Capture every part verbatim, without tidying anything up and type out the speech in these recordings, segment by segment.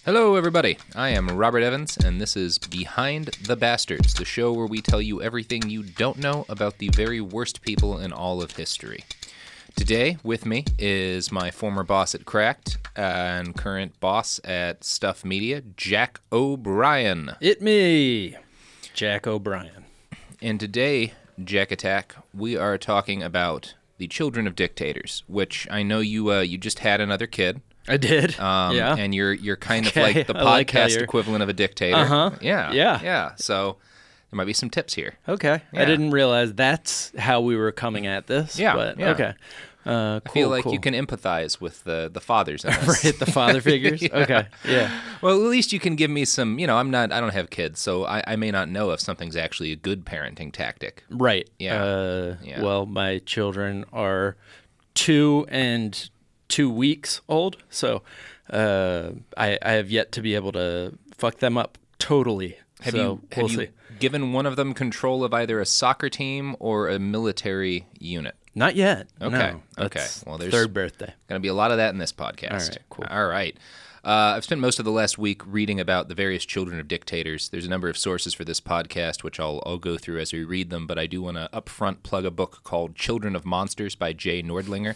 Hello, everybody. I am Robert Evans, and this is Behind the Bastards, the show where we tell you everything you don't know about the very worst people in all of history. Today, with me, is my former boss at Cracked and current boss at Stuff Media, Jack O'Brien. It me, Jack O'Brien. And today, Jack Attack, we are talking about the children of dictators, which I know you uh, you just had another kid. I did. Um, yeah. And you're you're kind Okay, of like the I like how podcast you're- equivalent of a dictator. Uh-huh. Yeah. Yeah. Yeah. So there might be some tips here. Okay. Yeah. I didn't realize that's how we were coming at this. Yeah, But yeah. okay. Uh, cool, I feel like cool. you can empathize with the, the fathers in this. right, the father figures. Yeah. Okay. Yeah. Well, at least you can give me some, you know, I'm not, I don't have kids, so I, I may not know if something's actually a good parenting tactic. Right. Yeah. Uh, Yeah. Well, my children are two and two weeks old, so uh, I, I have yet to be able to fuck them up totally. Have so you, have we'll you see. given one of them control of either a soccer team or a military unit? Not yet. Okay, No, okay. that's Well, there's- third birthday. Going to be a lot of that in this podcast. All right, cool. All right. Uh, I've spent most of the last week reading about the various children of dictators. There's a number of sources for this podcast, which I'll, I'll go through as we read them, but I do want to upfront plug a book called Children of Monsters by Jay Nordlinger.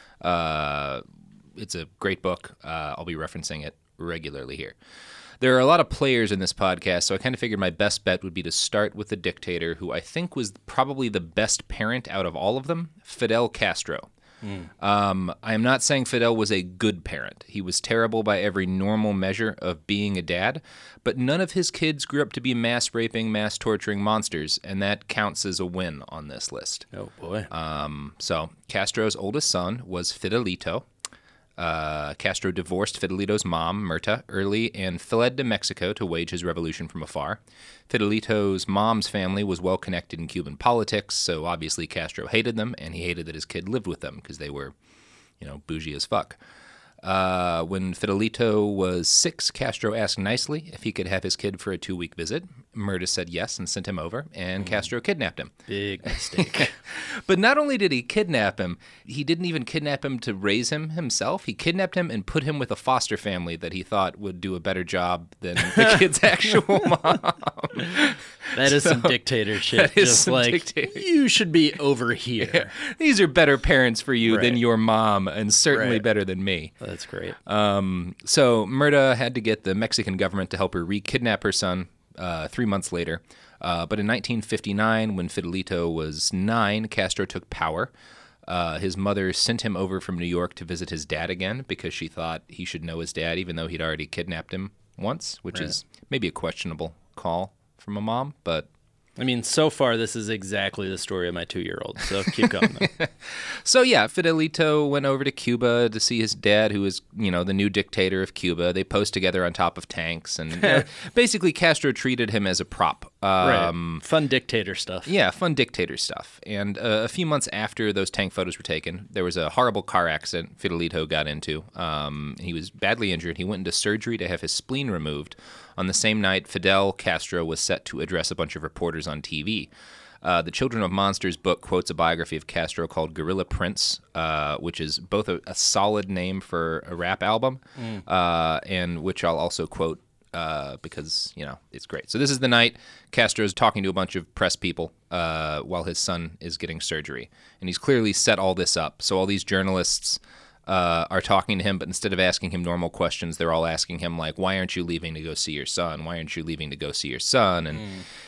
Uh, it's a great book. Uh, I'll be referencing it regularly here. There are a lot of players in this podcast, so I kind of figured my best bet would be to start with the dictator, who I think was probably the best parent out of all of them, Fidel Castro. Um, I am not saying Fidel was a good parent. He was terrible by every normal measure of being a dad, but none of his kids grew up to be mass raping, mass torturing monsters, and that counts as a win on this list. Oh, boy. Um, so Castro's oldest son was Fidelito. Uh, Castro divorced Fidelito's mom, Mirta, early and fled to Mexico to wage his revolution from afar. Fidelito's mom's family was well connected in Cuban politics, so obviously Castro hated them, and he hated that his kid lived with them because they were, you know, bougie as fuck. Uh, when Fidelito was six, Castro asked nicely if he could have his kid for a two-week visit. Mirta said yes and sent him over, and Castro kidnapped him. Big mistake. But not only did he kidnap him, he didn't even kidnap him to raise him himself. He kidnapped him and put him with a foster family that he thought would do a better job than the kid's actual mom. That is So, some dictator shit. that is Just some like, dictator- you should be over here. These are better parents for you than Right. your mom, and certainly Right. better than me. That's great. Um, so Mirta had to get the Mexican government to help her re-kidnap her son uh, three months later. Uh, but in nineteen fifty-nine, when Fidelito was nine, Castro took power. Uh, his mother sent him over from New York to visit his dad again because she thought he should know his dad, even though he'd already kidnapped him once, which Right. is maybe a questionable call from a mom, but... I mean, so far, this is exactly the story of my two-year-old, so keep going. though. So yeah, Fidelito went over to Cuba to see his dad, who is, you know, the new dictator of Cuba. They posed together on top of tanks, and you know, basically Castro treated him as a prop. Um, right. Fun dictator stuff. Yeah, fun dictator stuff. And uh, a few months after those tank photos were taken, there was a horrible car accident Fidelito got into. Um, he was badly injured. He went into surgery to have his spleen removed. On the same night, Fidel Castro was set to address a bunch of reporters on T V. Uh, the Children of Monsters book quotes a biography of Castro called Gorilla Prince, uh, which is both a, a solid name for a rap album, Mm. uh, and which I'll also quote uh, because, you know, it's great. So this is the night Castro's talking to a bunch of press people uh, while his son is getting surgery. And he's clearly set all this up. So all these journalists uh, are talking to him, but instead of asking him normal questions, they're all asking him, like, why aren't you leaving to go see your son? Why aren't you leaving to go see your son? And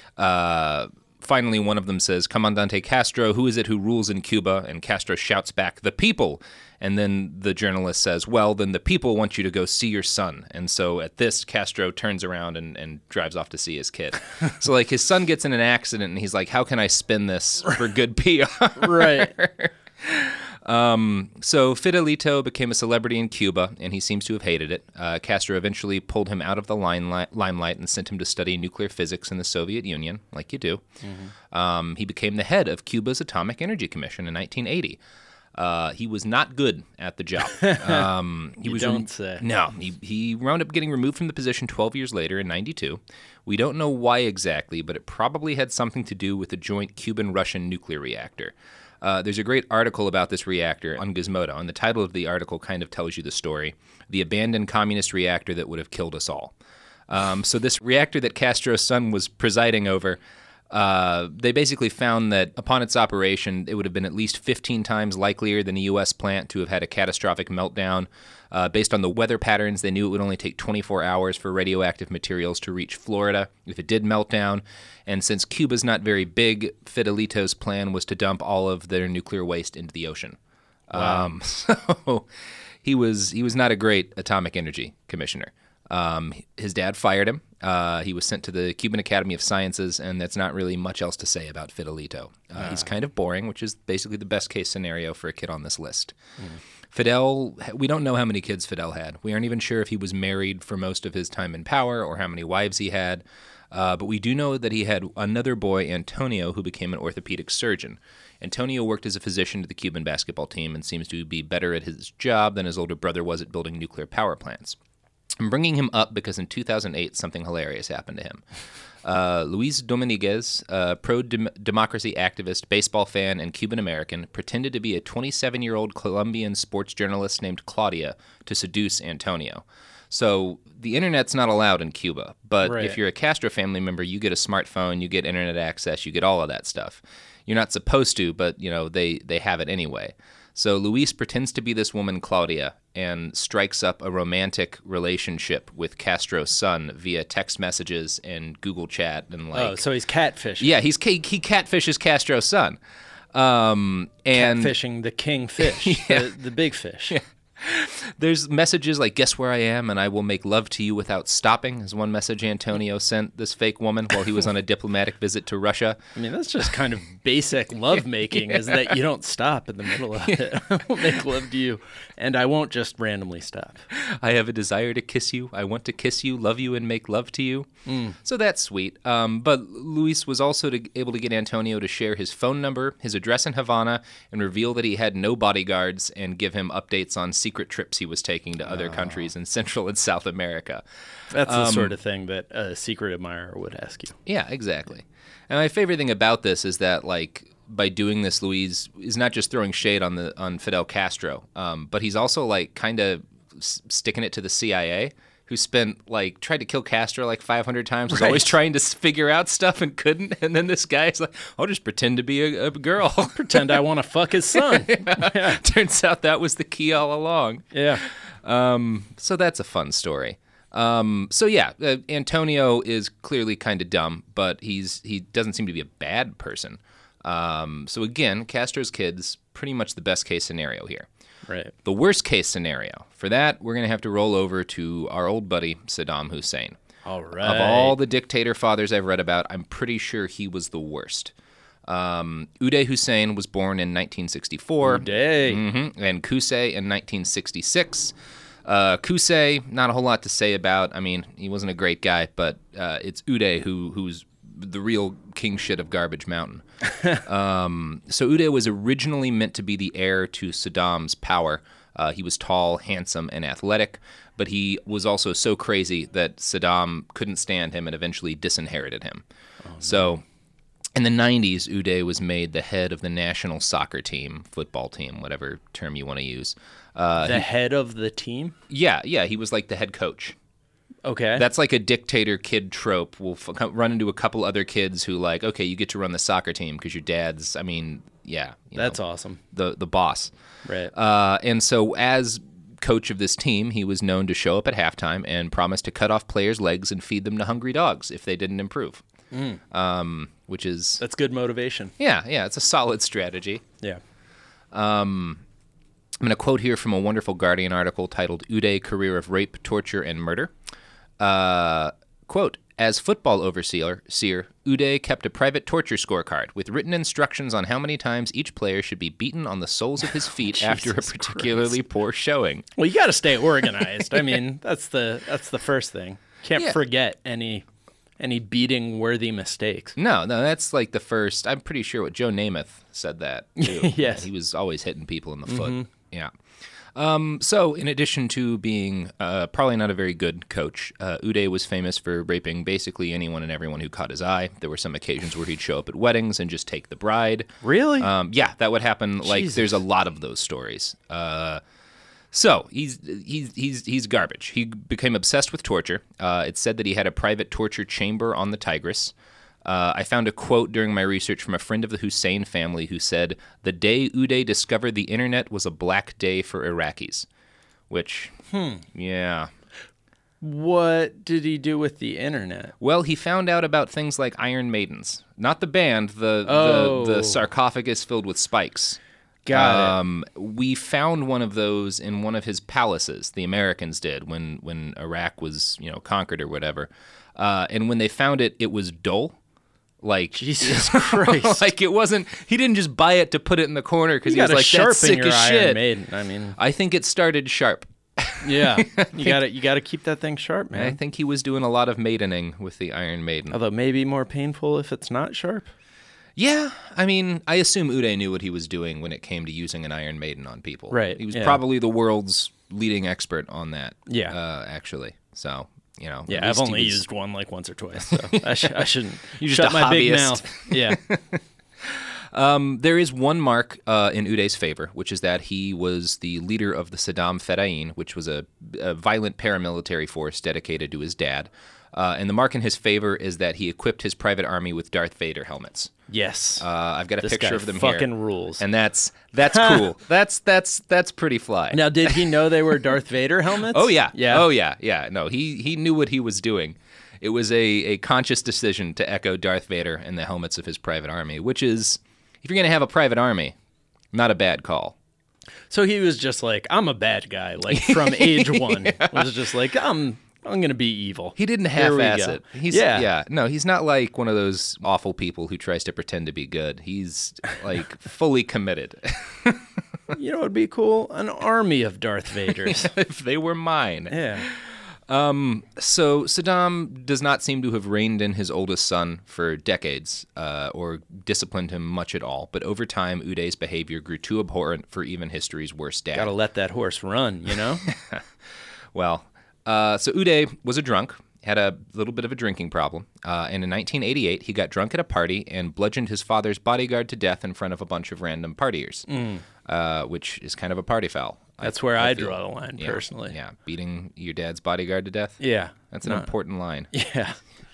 uh, finally, one of them says, Comandante Castro, who is it who rules in Cuba? And Castro shouts back, the people. And then the journalist says, well, then the people want you to go see your son. And so at this, Castro turns around and, and drives off to see his kid. So, like, his son gets in an accident, and he's like, how can I spin this for good P R? Right. Um, so Fidelito became a celebrity in Cuba, and he seems to have hated it. Uh, Castro eventually pulled him out of the limelight, limelight and sent him to study nuclear physics in the Soviet Union, like you do. Mm-hmm. Um, he became the head of Cuba's Atomic Energy Commission in nineteen eighty. Uh, he was not good at the job. Um, he You was don't rem- say. No, he, he wound up getting removed from the position twelve years later in ninety-two. We don't know why exactly, but it probably had something to do with the joint Cuban-Russian nuclear reactor. Uh, there's a great article about this reactor on Gizmodo, and the title of the article kind of tells you the story. The abandoned communist reactor that would have killed us all. Um, so this reactor that Castro's son was presiding over, uh, they basically found that upon its operation, it would have been at least fifteen times likelier than a U S plant to have had a catastrophic meltdown. Uh, based on the weather patterns, they knew it would only take twenty-four hours for radioactive materials to reach Florida if it did melt down. And since Cuba's not very big, Fidelito's plan was to dump all of their nuclear waste into the ocean. Wow. Um, so he was he was not a great atomic energy commissioner. Um, his dad fired him. Uh, he was sent to the Cuban Academy of Sciences, and that's not really much else to say about Fidelito. Uh, uh. He's kind of boring, which is basically the best case scenario for a kid on this list. Mm. Fidel, we don't know how many kids Fidel had. We aren't even sure if he was married for most of his time in power or how many wives he had. Uh, but we do know that he had another boy, Antonio, who became an orthopedic surgeon. Antonio worked as a physician to the Cuban basketball team and seems to be better at his job than his older brother was at building nuclear power plants. I'm bringing him up because in two thousand eight, something hilarious happened to him. Uh, Luis Dominguez, a pro-democracy activist, baseball fan, and Cuban-American, pretended to be a twenty-seven-year-old Colombian sports journalist named Claudia to seduce Antonio. So the internet's not allowed in Cuba, but right. if you're a Castro family member, you get a smartphone, you get internet access, you get all of that stuff. You're not supposed to, but you know they, they have it anyway. So Luis pretends to be this woman, Claudia, and strikes up a romantic relationship with Castro's son via text messages and Google Chat and like. Oh, so he's catfishing. Yeah, he's he catfishes Castro's son. Um, and catfishing the king fish, yeah. the, the big fish. Yeah. There's messages like, guess where I am and I will make love to you without stopping, is one message Antonio sent this fake woman while he was on a diplomatic visit to Russia. I mean, that's just kind of basic love making, yeah. is that you don't stop in the middle of it. I will make love to you, and I won't just randomly stop. I have a desire to kiss you. I want to kiss you, love you, and make love to you. Mm. So that's sweet. Um, but Luis was also to, able to get Antonio to share his phone number, his address in Havana, and reveal that he had no bodyguards and give him updates on secret trips he was taking to other oh. countries in Central and South America. That's the um, sort of thing that a secret admirer would ask you. Yeah, exactly. And my favorite thing about this is that, like, by doing this, Luis is not just throwing shade on the on Fidel Castro, um, but he's also like kind of s- sticking it to the C I A, who spent like tried to kill Castro like five hundred times, was right. always trying to figure out stuff and couldn't. And then this guy's like, I'll just pretend to be a, a girl, pretend I want to fuck his son. yeah. Yeah. Turns out that was the key all along. Yeah. Um, so that's a fun story. Um, so yeah, uh, Antonio is clearly kind of dumb, but he's he doesn't seem to be a bad person. Um, so again, Castro's kids, pretty much the best case scenario here. Right. The worst case scenario, for that, we're going to have to roll over to our old buddy, Saddam Hussein. All right. Of all the dictator fathers I've read about, I'm pretty sure he was the worst. Um, Uday Hussein was born in nineteen sixty-four. Uday. Mm-hmm, and Qusay in nineteen sixty-six. Uh, Qusay, not a whole lot to say about. I mean, he wasn't a great guy, but uh, it's Uday who who's the real king shit of Garbage Mountain. um, so Uday was originally meant to be the heir to Saddam's power. Uh, he was tall, handsome, and athletic, but he was also so crazy that Saddam couldn't stand him and eventually disinherited him. Oh, no. So in the nineties, Uday was made the head of the national soccer team, football team, whatever term you want to use. Uh, the he, head of the team? Yeah, yeah, he was like the head coach. Okay. That's like a dictator kid trope. We'll f- run into a couple other kids who like, okay, you get to run the soccer team because your dad's, I mean, yeah. You That's know, awesome. The the boss. Right. Uh, and so as coach of this team, he was known to show up at halftime and promise to cut off players' legs and feed them to hungry dogs if they didn't improve. Mm. Um, which is... That's good motivation. Yeah, yeah, it's a solid strategy. Yeah. Um, I'm going to quote here from a wonderful Guardian article titled Uday, Career of Rape, Torture, and Murder. Uh, quote, as football overseer, seer, Uday kept a private torture scorecard with written instructions on how many times each player should be beaten on the soles of his feet oh, after a particularly Christ. poor showing. Well, you got to stay organized. I mean, that's the that's the first thing. Can't Yeah. forget any any beating worthy mistakes. No, no, that's like the first. I'm pretty sure what Joe Namath said that too. Yes. He was always hitting people in the foot. Mm-hmm. Yeah. Um, so, in addition to being uh, probably not a very good coach, uh, Uday was famous for raping basically anyone and everyone who caught his eye. There were some occasions where he'd show up at weddings and just take the bride. Really? Um, yeah, that would happen. Like, Jesus. there's a lot of those stories. Uh, so he's he's he's he's garbage. He became obsessed with torture. Uh, it's said that he had a private torture chamber on the Tigris. Uh, I found a quote during my research from a friend of the Hussein family who said, "The day Uday discovered the internet was a black day for Iraqis," which, hmm. yeah. What did he do with the internet? Well, he found out about things like Iron Maidens, not the band, the Oh. the, the sarcophagus filled with spikes. Got um, it. We found one of those in one of his palaces. The Americans did when when Iraq was, you know, conquered or whatever. Uh, and when they found it, it was dull. Like Jesus Christ! Like it wasn't. He didn't just buy it to put it in the corner because he was like, "That's sick your as Iron shit." Maiden. I mean, I think it started sharp. yeah, you got to you got to keep that thing sharp, man. I think he was doing a lot of maidening with the Iron Maiden. Although maybe more painful if it's not sharp. Yeah, I mean, I assume Uday knew what he was doing when it came to using an Iron Maiden on people. Right, He was yeah. probably the world's leading expert on that. Yeah. Uh, actually. So, you know. Yeah, at I've least he only was- used one like once or twice, so I, sh- I shouldn't You're just shut a my big hobbyist. mouth. Yeah. Um, there is one mark uh, in Uday's favor, which is that he was the leader of the Saddam Fedayeen, which was a, a violent paramilitary force dedicated to his dad. Uh, and the mark in his favor is that he equipped his private army with Darth Vader helmets. Yes. Uh, I've got a This picture guy of them here. fucking rules. And that's that's cool. That's that's that's pretty fly. Now, did he know they were Darth Vader helmets? Oh yeah. Yeah. Oh yeah. Yeah. No, he he knew what he was doing. It was a, a conscious decision to echo Darth Vader in the helmets of his private army, which is, if you're going to have a private army, not a bad call. So he was just like, I'm a bad guy, like from age one. Was just like, I'm I'm gonna be evil. He didn't Here we half-ass go. it. He's, Yeah. yeah. No, he's not like one of those awful people who tries to pretend to be good. He's like fully committed. You know what would be cool? An army of Darth Vaders. If they were mine. Yeah. So Saddam does not seem to have reined in his oldest son for decades uh, or disciplined him much at all. But over time, Uday's behavior grew too abhorrent for even history's worst dad. Gotta let that horse run, you know? Well, uh, so Uday was a drunk, had a little bit of a drinking problem, uh, and in nineteen eighty-eight, he got drunk at a party and bludgeoned his father's bodyguard to death in front of a bunch of random partiers, uh, which is kind of a party foul. That's where I, feel. draw the line, Yeah, personally. Yeah, beating your dad's bodyguard to death. Yeah. That's an No. important line. Yeah.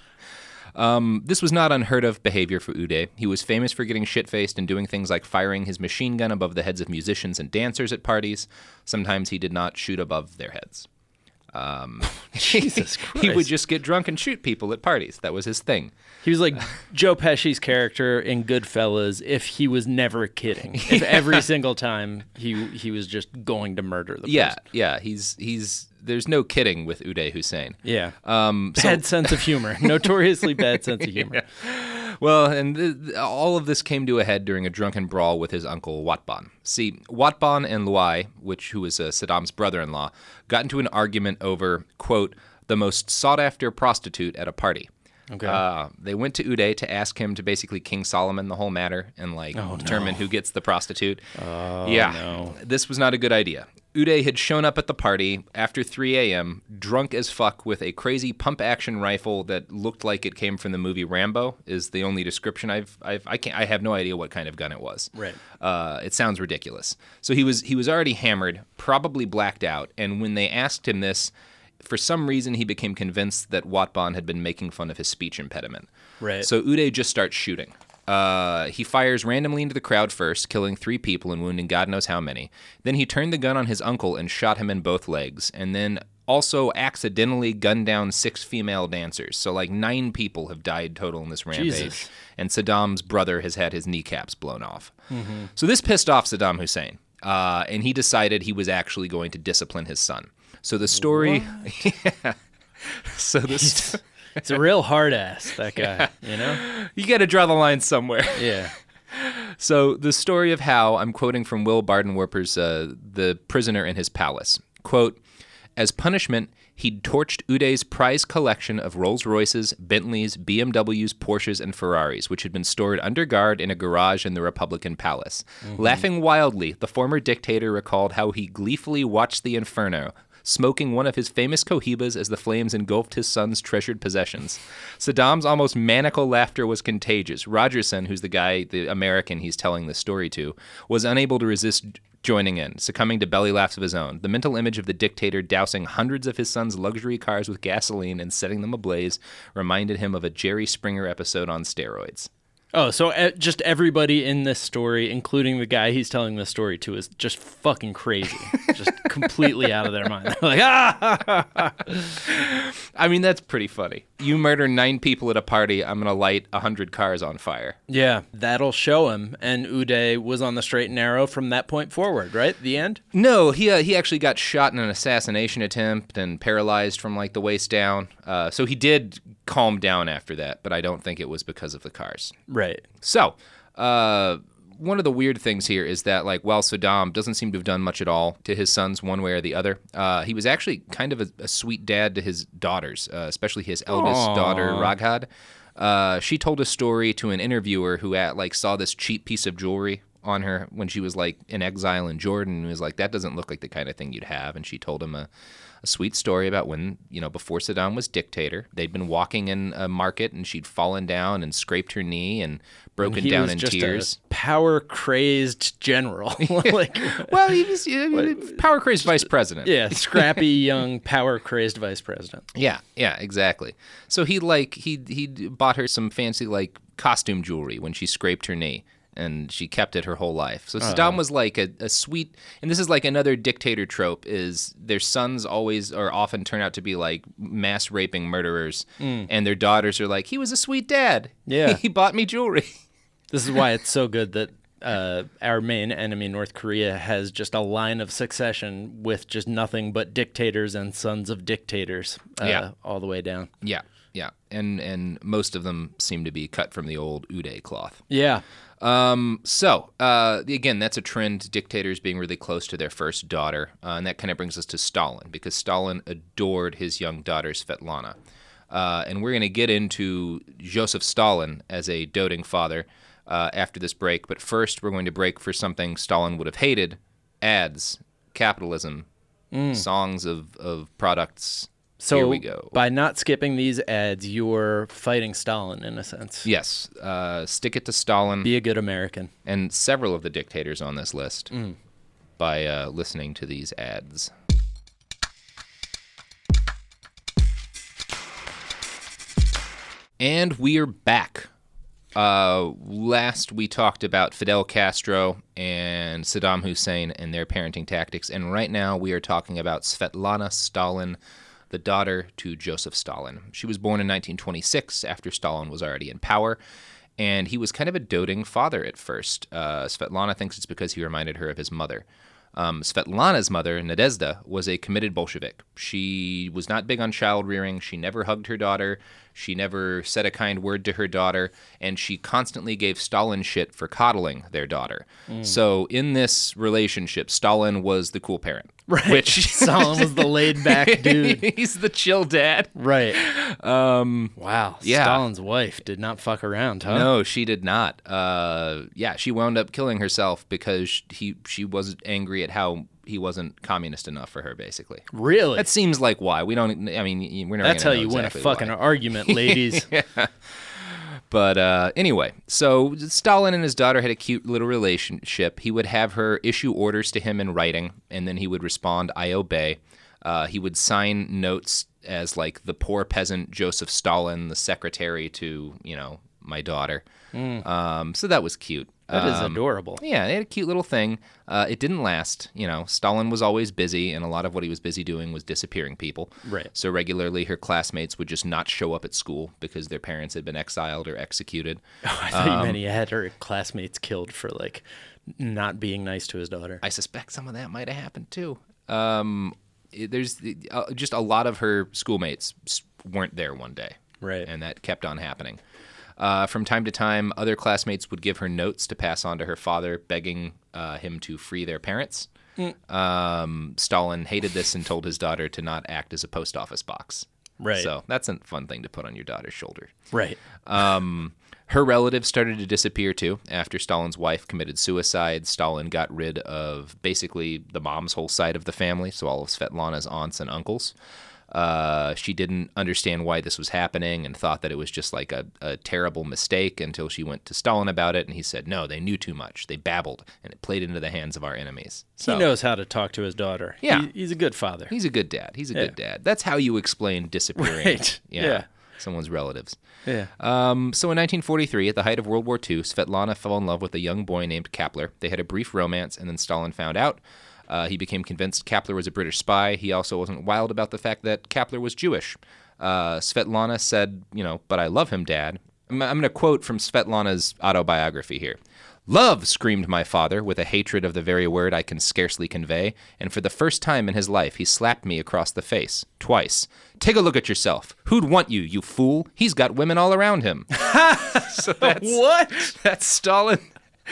This was not unheard of behavior for Uday. He was famous for getting shit-faced and doing things like firing his machine gun above the heads of musicians and dancers at parties. Sometimes he did not shoot above their heads. Um, Jesus He would Christ. just get drunk and shoot people at parties. That was his thing. He was like Joe Pesci's character in Goodfellas if he was never kidding. If every single time he he was just going to murder the Yeah, person. yeah. He's he's. There's no kidding with Uday Hussein. Yeah. Um, so- Bad sense of humor. Notoriously bad sense of humor. Well, and th- th- all of this came to a head during a drunken brawl with his uncle Watban. See, Watban and Luai, which who was uh, Saddam's brother-in-law, got into an argument over, quote, the most sought-after prostitute at a party. Okay. Uh, they went to Uday to ask him to basically King Solomon the whole matter and like determine who gets the prostitute. Oh, yeah, no. This was not a good idea. Uday had shown up at the party after three a.m., drunk as fuck with a crazy pump-action rifle that looked like it came from the movie Rambo. Is the only description I've, I've I can't I have no idea what kind of gun it was. Right. Uh, it sounds ridiculous. So he was he was already hammered, probably blacked out, and when they asked him this, for some reason he became convinced that Watban had been making fun of his speech impediment. Right. So Uday just starts shooting. Uh, he fires randomly into the crowd first, killing three people and wounding God knows how many. Then he turned the gun on his uncle and shot him in both legs, and then also accidentally gunned down six female dancers. So like nine people have died total in this rampage. Jesus. And Saddam's brother has had his kneecaps blown off. Mm-hmm. So this pissed off Saddam Hussein, uh, and he decided he was actually going to discipline his son. So the story... yeah. So this... He's a real hard ass, that guy, you know? You got to draw the line somewhere. Yeah. So the story of how, I'm quoting from Will Bardenwerper's uh, The Prisoner in His Palace, quote, as punishment, He'd torched Uday's prize collection of Rolls-Royces, Bentleys, B M Ws, Porsches, and Ferraris, which had been stored under guard in a garage in the Republican Palace. Mm-hmm. Laughing wildly, the former dictator recalled how he gleefully watched the inferno, smoking one of his famous cohibas as the flames engulfed his son's treasured possessions. Saddam's almost maniacal laughter was contagious. Rogerson, who's the guy, the American he's telling this story to, was unable to resist joining in, succumbing to belly laughs of his own. The mental image of the dictator dousing hundreds of his son's luxury cars with gasoline and setting them ablaze reminded him of a Jerry Springer episode on steroids. Oh, so uh, just everybody in this story, including the guy he's telling this story to, is just fucking crazy. Just completely out of their mind. Like, ah! I mean, that's pretty funny. You murder nine people at a party, I'm going to light one hundred cars on fire. Yeah, that'll show him. And Uday was on the straight and narrow from that point forward, right? The end? No, he uh, he actually got shot in an assassination attempt and paralyzed from, like, the waist down. Uh, so he did calm down after that, but I don't think it was because of the cars. Right. So, uh, one of the weird things here is that, like, while Saddam doesn't seem to have done much at all to his sons one way or the other, uh, he was actually kind of a, a sweet dad to his daughters, uh, especially his eldest Aww. daughter, Raghad. Uh, she told a story to an interviewer who, at, like, saw this cheap piece of jewelry on her when she was, like, in exile in Jordan, and was like, that doesn't look like the kind of thing you'd have. And she told him a a sweet story about when, you know, before Saddam was dictator, they'd been walking in a market and she'd fallen down and scraped her knee and broken he down was in just tears. A power-crazed general. Like, well, he was uh, power-crazed vice president. Yeah, scrappy, young, power-crazed vice president. Yeah, yeah, exactly. So he, like, he he bought her some fancy, like, costume jewelry when she scraped her knee. And she kept it her whole life. So Saddam uh, was like a, a sweet, and this is like another dictator trope, is their sons always or often turn out to be like mass raping murderers, mm. and their daughters are like, he was a sweet dad. Yeah. He bought me jewelry. This is why it's so good that uh, our main enemy, North Korea, has just a line of succession with just nothing but dictators and sons of dictators uh, yeah. all the way down. Yeah, yeah. And, and most of them seem to be cut from the old Uday cloth. Yeah. Um, so, uh, again, that's a trend, dictators being really close to their first daughter, uh, and that kind of brings us to Stalin, because Stalin adored his young daughter, Svetlana. Uh, and we're going to get into Joseph Stalin as a doting father uh, after this break, but first we're going to break for something Stalin would have hated: ads, capitalism, mm. songs of, of products. So here we go. By not skipping these ads, you're fighting Stalin in a sense. Yes. Uh, stick it to Stalin. Be a good American. And several of the dictators on this list mm. by uh, listening to these ads. And we are back. Uh, last we talked about Fidel Castro and Saddam Hussein and their parenting tactics. And right now we are talking about Svetlana Stalin, the daughter to Joseph Stalin. She was born in nineteen twenty-six after Stalin was already in power, and he was kind of a doting father at first. Uh, Svetlana thinks it's because he reminded her of his mother. Um, Svetlana's mother, Nadezhda, was a committed Bolshevik. She was not big on child rearing. She never hugged her daughter. She never said a kind word to her daughter, and she constantly gave Stalin shit for coddling their daughter. Mm. So in this relationship, Stalin was the cool parent. Right. Which Stalin was the laid-back dude. He's the chill dad. Right. Um, wow. Yeah. Stalin's wife did not fuck around, huh? No, she did not. Uh, yeah, she wound up killing herself because he she was angry at how he wasn't communist enough for her, basically. Really? That seems like why. We don't, I mean, we're never That's gonna how know you exactly win a fucking why. argument, ladies. Yeah. But uh, anyway, so Stalin and his daughter had a cute little relationship. He would have her issue orders to him in writing, and then he would respond, I obey. Uh, he would sign notes as, like, the poor peasant Joseph Stalin, the secretary to, you know, my daughter. Mm. Um, so that was cute. That is um, adorable. Yeah, they had a cute little thing. Uh, it didn't last. You know, Stalin was always busy, and a lot of what he was busy doing was disappearing people. Right. So regularly her classmates would just not show up at school because their parents had been exiled or executed. Oh, I thought um, you meant he had her classmates killed for, like, not being nice to his daughter. I suspect some of that might have happened, too. Um, it, there's uh, just a lot of her schoolmates weren't there one day. Right. And that kept on happening. Uh, from time to time, other classmates would give her notes to pass on to her father, begging uh, him to free their parents. Mm. Um, Stalin hated this and told his daughter to not act as a post office box. Right. So that's a fun thing to put on your daughter's shoulder. Right. Um, her relatives started to disappear, too. After Stalin's wife committed suicide, Stalin got rid of basically the mom's whole side of the family, so all of Svetlana's aunts and uncles. Uh, she didn't understand why this was happening and thought that it was just like a, a terrible mistake until she went to Stalin about it, and he said, no, they knew too much. They babbled, and it played into the hands of our enemies. So, he knows how to talk to his daughter. Yeah. He, he's a good father. He's a good dad. He's a yeah. good dad. That's how you explain disappearing. Right. Yeah. yeah. Someone's relatives. Yeah. Um, so in nineteen forty-three, at the height of World War Two, Svetlana fell in love with a young boy named Kapler. They had a brief romance, and then Stalin found out. Uh, he became convinced Kapler was a British spy. He also wasn't wild about the fact that Kapler was Jewish. Uh, Svetlana said, you know, but I love him, Dad. I'm, I'm going to quote from Svetlana's autobiography here. Love, screamed my father, with a hatred of the very word I can scarcely convey, and for the first time in his life he slapped me across the face, twice. Take a look at yourself. Who'd want you, you fool? He's got women all around him. So that's, what? That's Stalin.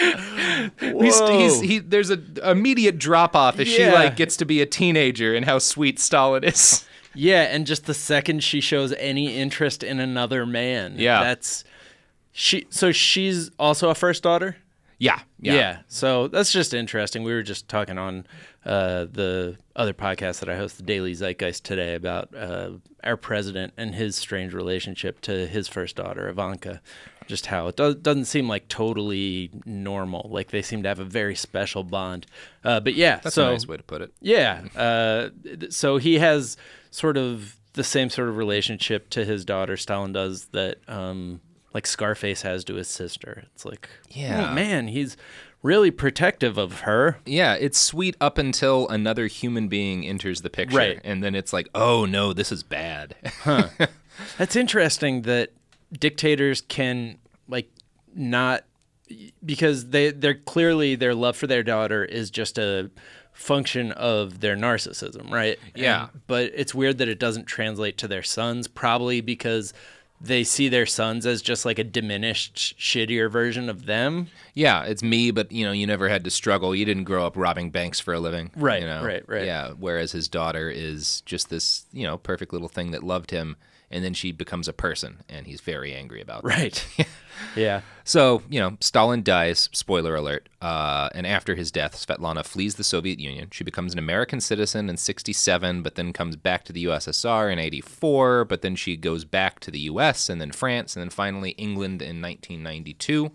He's, he's, he, there's an immediate drop-off as yeah. she like gets to be a teenager and how sweet Stalin is. Yeah, and just the second she shows any interest in another man. Yeah. That's... she. So she's also a first daughter? Yeah, yeah. Yeah. So that's just interesting. We were just talking on uh, the other podcast that I host, the Daily Zeitgeist, today about uh, our president and his strange relationship to his first daughter, Ivanka. Just how it does, doesn't seem like totally normal. Like they seem to have a very special bond. Uh, but yeah. That's so, a nice way to put it. Yeah. Uh, so he has sort of the same sort of relationship to his daughter, Stalin does, that... Um, like Scarface has to his sister. It's like, yeah. oh, man, he's really protective of her. Yeah, it's sweet up until another human being enters the picture. Right. And then it's like, oh, no, this is bad. Huh. That's interesting that dictators can, like, not... Because they, they're clearly, their love for their daughter is just a function of their narcissism, right? Yeah. And, but it's weird that it doesn't translate to their sons, probably because... they see their sons as just like a diminished, shittier version of them. Yeah, it's me, but you know, you never had to struggle. You didn't grow up robbing banks for a living. Right, you know? right, right. Yeah, whereas his daughter is just this, you know, perfect little thing that loved him, and then she becomes a person, and he's very angry about that. Right. Yeah. So, you know, Stalin dies, spoiler alert, uh, and after his death, Svetlana flees the Soviet Union. She becomes an American citizen in sixty-seven, but then comes back to the U S S R in eighty-four, but then she goes back to the U S, and then France, and then finally England in nineteen ninety-two.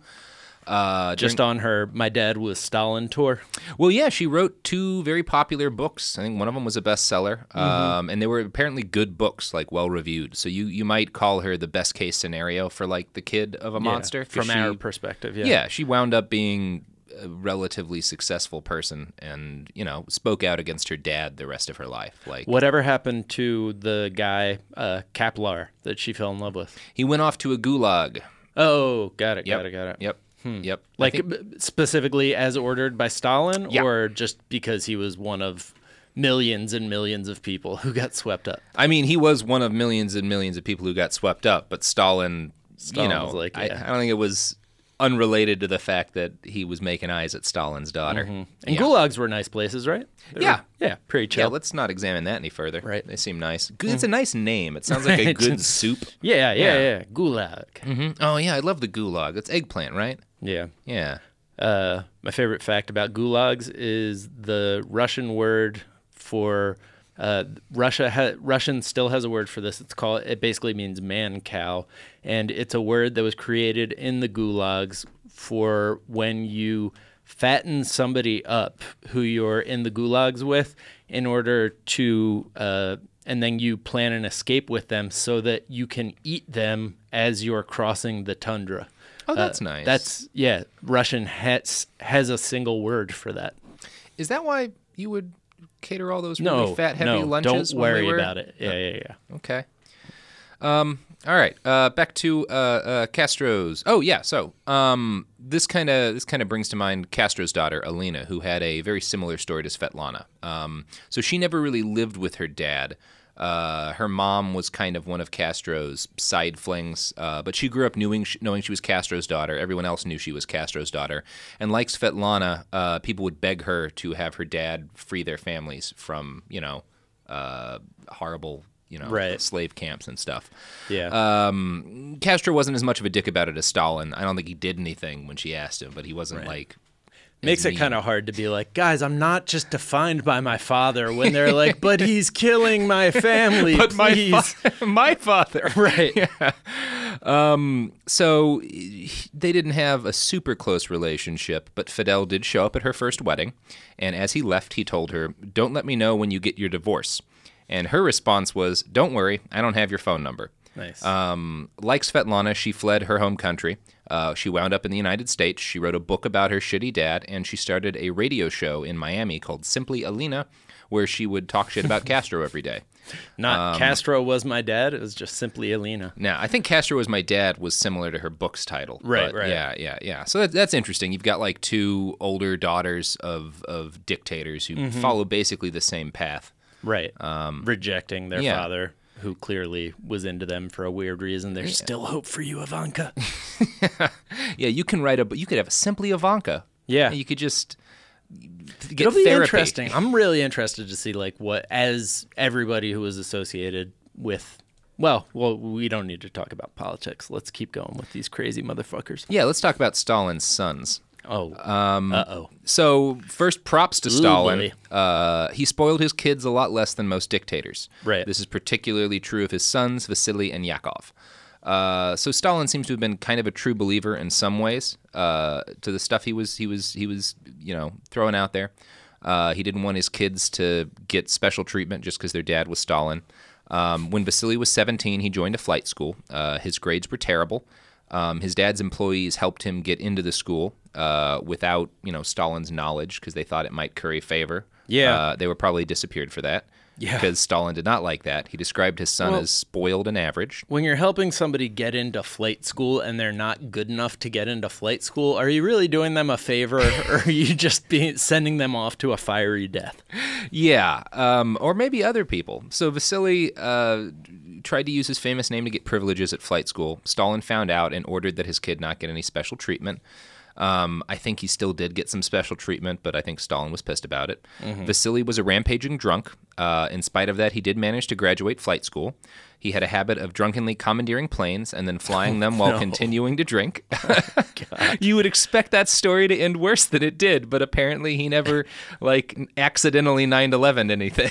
Uh, Just during... on her My Dad Was Stalin tour. Well, yeah, she wrote two very popular books. I think one of them was a bestseller, mm-hmm. um, and they were apparently good books, like well-reviewed. So you, you might call her the best-case scenario for, like, the kid of a yeah, monster. From she, our perspective, yeah. Yeah, she wound up being a relatively successful person and, you know, spoke out against her dad the rest of her life. Like, whatever happened to the guy, uh, Kaplar, that she fell in love with? He went off to a gulag. Oh, got it, yep. got it, got it. Yep. Hmm. Yep. Like think... specifically as ordered by Stalin, yeah. or just because he was one of millions and millions of people who got swept up? I mean, he was one of millions and millions of people who got swept up, but Stalin, Stalin you know, was like, yeah. I, I don't think it was unrelated to the fact that he was making eyes at Stalin's daughter. Mm-hmm. And yeah. gulags were nice places, right? They yeah. Were, yeah, pretty chill. Yeah, let's not examine that any further. Right. They seem nice. It's a nice name. It sounds like a good soup. Yeah, yeah, yeah. yeah. Gulag. Mm-hmm. Oh, yeah, I love the gulag. It's eggplant, right? Yeah. Yeah. Uh, my favorite fact about gulags is the Russian word for uh, Russia. Ha- Russian still has a word for this. It's called. It basically means man cow, and it's a word that was created in the gulags for when you fatten somebody up who you're in the gulags with, in order to, uh, and then you plan an escape with them so that you can eat them as you're crossing the tundra. Oh, that's uh, nice. That's, yeah, Russian has, has a single word for that. Is that why you would cater all those no, really fat, heavy no, lunches? Don't when worry we were... about it. Yeah, yeah, yeah. Okay. Um. All right. Uh. Back to uh. uh Castro's. Oh yeah. So um. This kind of this kind of brings to mind Castro's daughter Alina, who had a very similar story to Svetlana. Um. So she never really lived with her dad. Uh, her mom was kind of one of Castro's side flings, uh, but she grew up knowing she, knowing she was Castro's daughter. Everyone else knew she was Castro's daughter. And like Svetlana, uh, people would beg her to have her dad free their families from, you know, uh, horrible, you know, right. slave camps and stuff. Yeah. Um, Castro wasn't as much of a dick about it as Stalin. I don't think he did anything when she asked him, but he wasn't right. like... Makes it kind of hard to be like, guys, I'm not just defined by my father when they're like, but he's killing my family, but please. My, fa- my father. Right. Yeah. Um, so they didn't have a super close relationship, but Fidel did show up at her first wedding. And as he left, he told her, don't let me know when you get your divorce. And her response was, don't worry, I don't have your phone number. Nice. Um, like Svetlana, she fled her home country. Uh, she wound up in the United States. She wrote a book about her shitty dad, and she started a radio show in Miami called Simply Alina, where she would talk shit about Castro every day. Not um, Castro was my dad. It was just Simply Alina. Now, I think Castro was my dad was similar to her book's title. Right, but right. Yeah, yeah, yeah. So that, that's interesting. You've got like two older daughters of, of dictators who mm-hmm. follow basically the same path. Right. Um, Rejecting their yeah. father, who clearly was into them for a weird reason. There's yeah. still hope for you, Ivanka. Yeah, you can write a, but you could have a Simply Ivanka. Yeah. You could just get It'll be therapy. Interesting. I'm really interested to see like what, as everybody who was associated with, well, well, we don't need to talk about politics. Let's keep going with these crazy motherfuckers. Yeah, let's talk about Stalin's sons. Oh, um, uh-oh. So first, props to Ooh, Stalin. Uh, he spoiled his kids a lot less than most dictators. Right. This is particularly true of his sons, Vasily and Yakov. Uh, so Stalin seems to have been kind of a true believer in some ways uh, to the stuff he was he was he was you know throwing out there. Uh, he didn't want his kids to get special treatment just because their dad was Stalin. Um, when Vasily was seventeen, he joined a flight school. Uh, his grades were terrible. Um, his dad's employees helped him get into the school uh, without, you know, Stalin's knowledge because they thought it might curry favor. Yeah. Uh, they were probably disappeared for that. Yeah. Because Stalin did not like that. He described his son well, as spoiled and average. When you're helping somebody get into flight school and they're not good enough to get into flight school, are you really doing them a favor or are you just be sending them off to a fiery death? Yeah. Um, or maybe other people. So Vasily uh, tried to use his famous name to get privileges at flight school. Stalin found out and ordered that his kid not get any special treatment. Um, I think he still did get some special treatment, but I think Stalin was pissed about it. Mm-hmm. Vasily was a rampaging drunk. Uh, in spite of that, he did manage to graduate flight school. He had a habit of drunkenly commandeering planes and then flying them while no. continuing to drink. Oh, you would expect that story to end worse than it did, but apparently he never, like, accidentally nine eleven anything.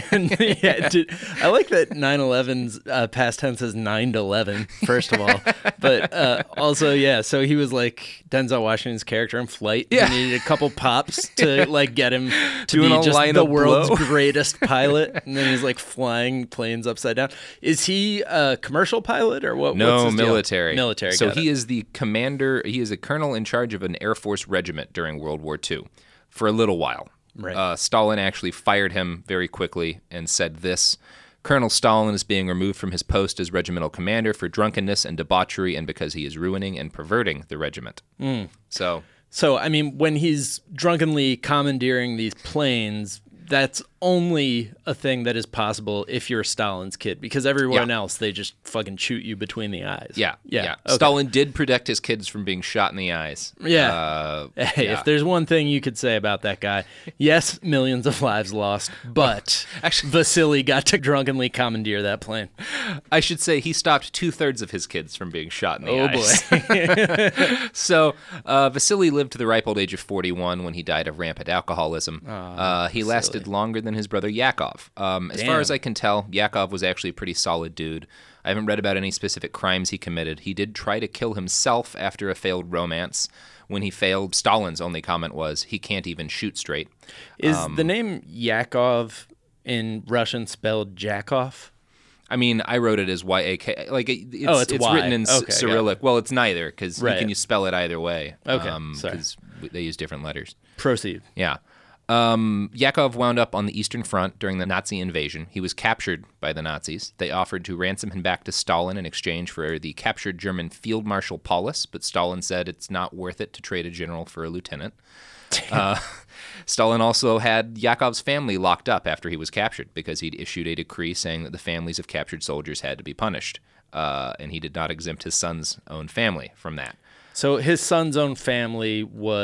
Yeah, dude, I like that nine eleven's uh, past tense is nine eleven, first of all. But uh, also, yeah, so he was like Denzel Washington's character in Flight. Yeah. He needed a couple pops to, Yeah. like, get him to Doing be a just line the of world's blow. greatest pilot. And then he's, like, flying planes upside down. Is he a commercial pilot or what? No, what's his deal? military. Military, So got he it. is the commander, he is a colonel in charge of an Air Force regiment during World War Two for a little while. Right. Uh, Stalin actually fired him very quickly and said this: Colonel Stalin is being removed from his post as regimental commander for drunkenness and debauchery and because he is ruining and perverting the regiment. Mm. So, So, I mean, when he's drunkenly commandeering these planes, that's only a thing that is possible if you're Stalin's kid, because everyone Yeah. else, they just fucking shoot you between the eyes. yeah, Yeah. yeah. Okay. Stalin did protect his kids from being shot in the eyes. Yeah. Uh, Hey, yeah. if there's one thing you could say about that guy, yes, millions of lives lost, but Actually- Vasily got to drunkenly commandeer that plane. I should say he stopped two-thirds of his kids from being shot in the Oh, eyes. boy. So uh, Vasily lived to the ripe old age of forty-one when he died of rampant alcoholism. uh, he lasted longer than his brother Yakov. Um, as far Damn. as I can tell, Yakov was actually a pretty solid dude. I haven't read about any specific crimes he committed. He did try to kill himself after a failed romance. When he failed, Stalin's only comment was, he can't even shoot straight. Is Um, the name Yakov in Russian spelled Jakov? I mean, I wrote it as Y A K. Like, it- it's, Oh, it's it's Y. written in Okay, got Cyrillic. Well, it's neither, because Right. you can you spell it either way. Okay, um, sorry. Because they use different letters. Proceed. Yeah. Um, Yakov wound up on the Eastern Front during the Nazi invasion. He was captured by the Nazis. They offered to ransom him back to Stalin in exchange for the captured German Field Marshal Paulus, but Stalin said it's not worth it to trade a general for a lieutenant. Uh, Stalin also had Yakov's family locked up after he was captured because he'd issued a decree saying that the families of captured soldiers had to be punished. Uh, and he did not exempt his son's own family from that. So his son's own family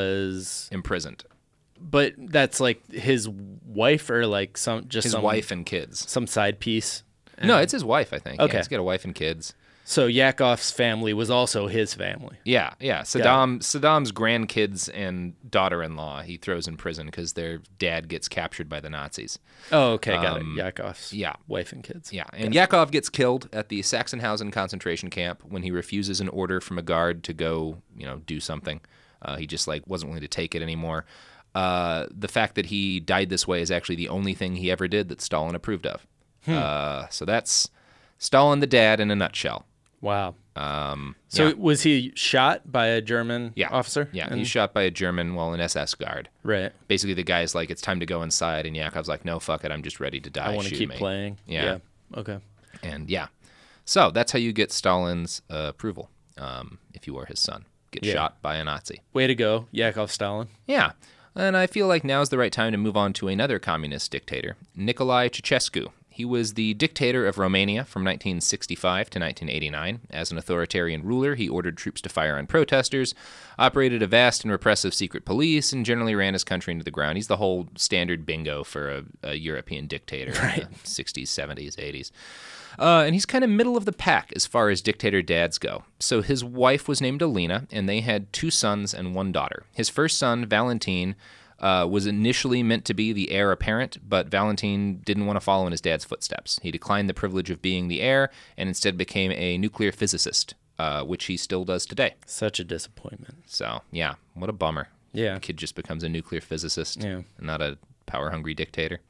was imprisoned. But that's like his wife or like some just his some, wife and kids. Some side piece. No, it's his wife, I think. Okay. Yeah, he's got a wife and kids. So Yakov's family was also his family. Yeah, yeah. Saddam Saddam's grandkids and daughter-in-law he throws in prison because their dad gets captured by the Nazis. Oh, okay, got um, it. Yakov's yeah. wife and kids. Yeah, and Yakov gets killed at the Sachsenhausen concentration camp when he refuses an order from a guard to go, you know, do something. Uh, he just like wasn't willing to take it anymore. Uh, the fact that he died this way is actually the only thing he ever did that Stalin approved of. Hmm. Uh, so that's Stalin the dad in a nutshell. Wow. Um, so yeah. was he shot by a German yeah. officer? Yeah, and... he's shot by a German, well, an S S guard. Right. Basically, the guy's like, it's time to go inside, and Yakov's like, no, fuck it, I'm just ready to die. I want to keep me. playing. Yeah. yeah. Okay. And yeah. So that's how you get Stalin's uh, approval um, if you are his son. Get yeah. shot by a Nazi. Way to go, Yakov Stalin. Yeah. And I feel like now's the right time to move on to another communist dictator, Nicolae Ceausescu. He was the dictator of Romania from nineteen sixty-five to nineteen eighty-nine. As an authoritarian ruler, he ordered troops to fire on protesters, operated a vast and repressive secret police, and generally ran his country into the ground. He's the whole standard bingo for a, a European dictator right. in the sixties, seventies, eighties. Uh, and he's kind of middle of the pack as far as dictator dads go. So his wife was named Alina, and they had two sons and one daughter. His first son, Valentin, uh, was initially meant to be the heir apparent, but Valentin didn't want to follow in his dad's footsteps. He declined the privilege of being the heir and instead became a nuclear physicist, uh, which he still does today. Such a disappointment. So, yeah, what a bummer. Yeah. The kid just becomes a nuclear physicist, yeah. not a power-hungry dictator.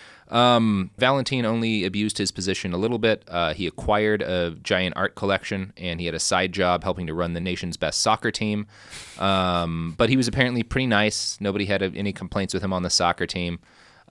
Um, Valentin only abused his position a little bit. Uh, he acquired a giant art collection, and he had a side job helping to run the nation's best soccer team. Um, but he was apparently pretty nice. Nobody had a, any complaints with him on the soccer team.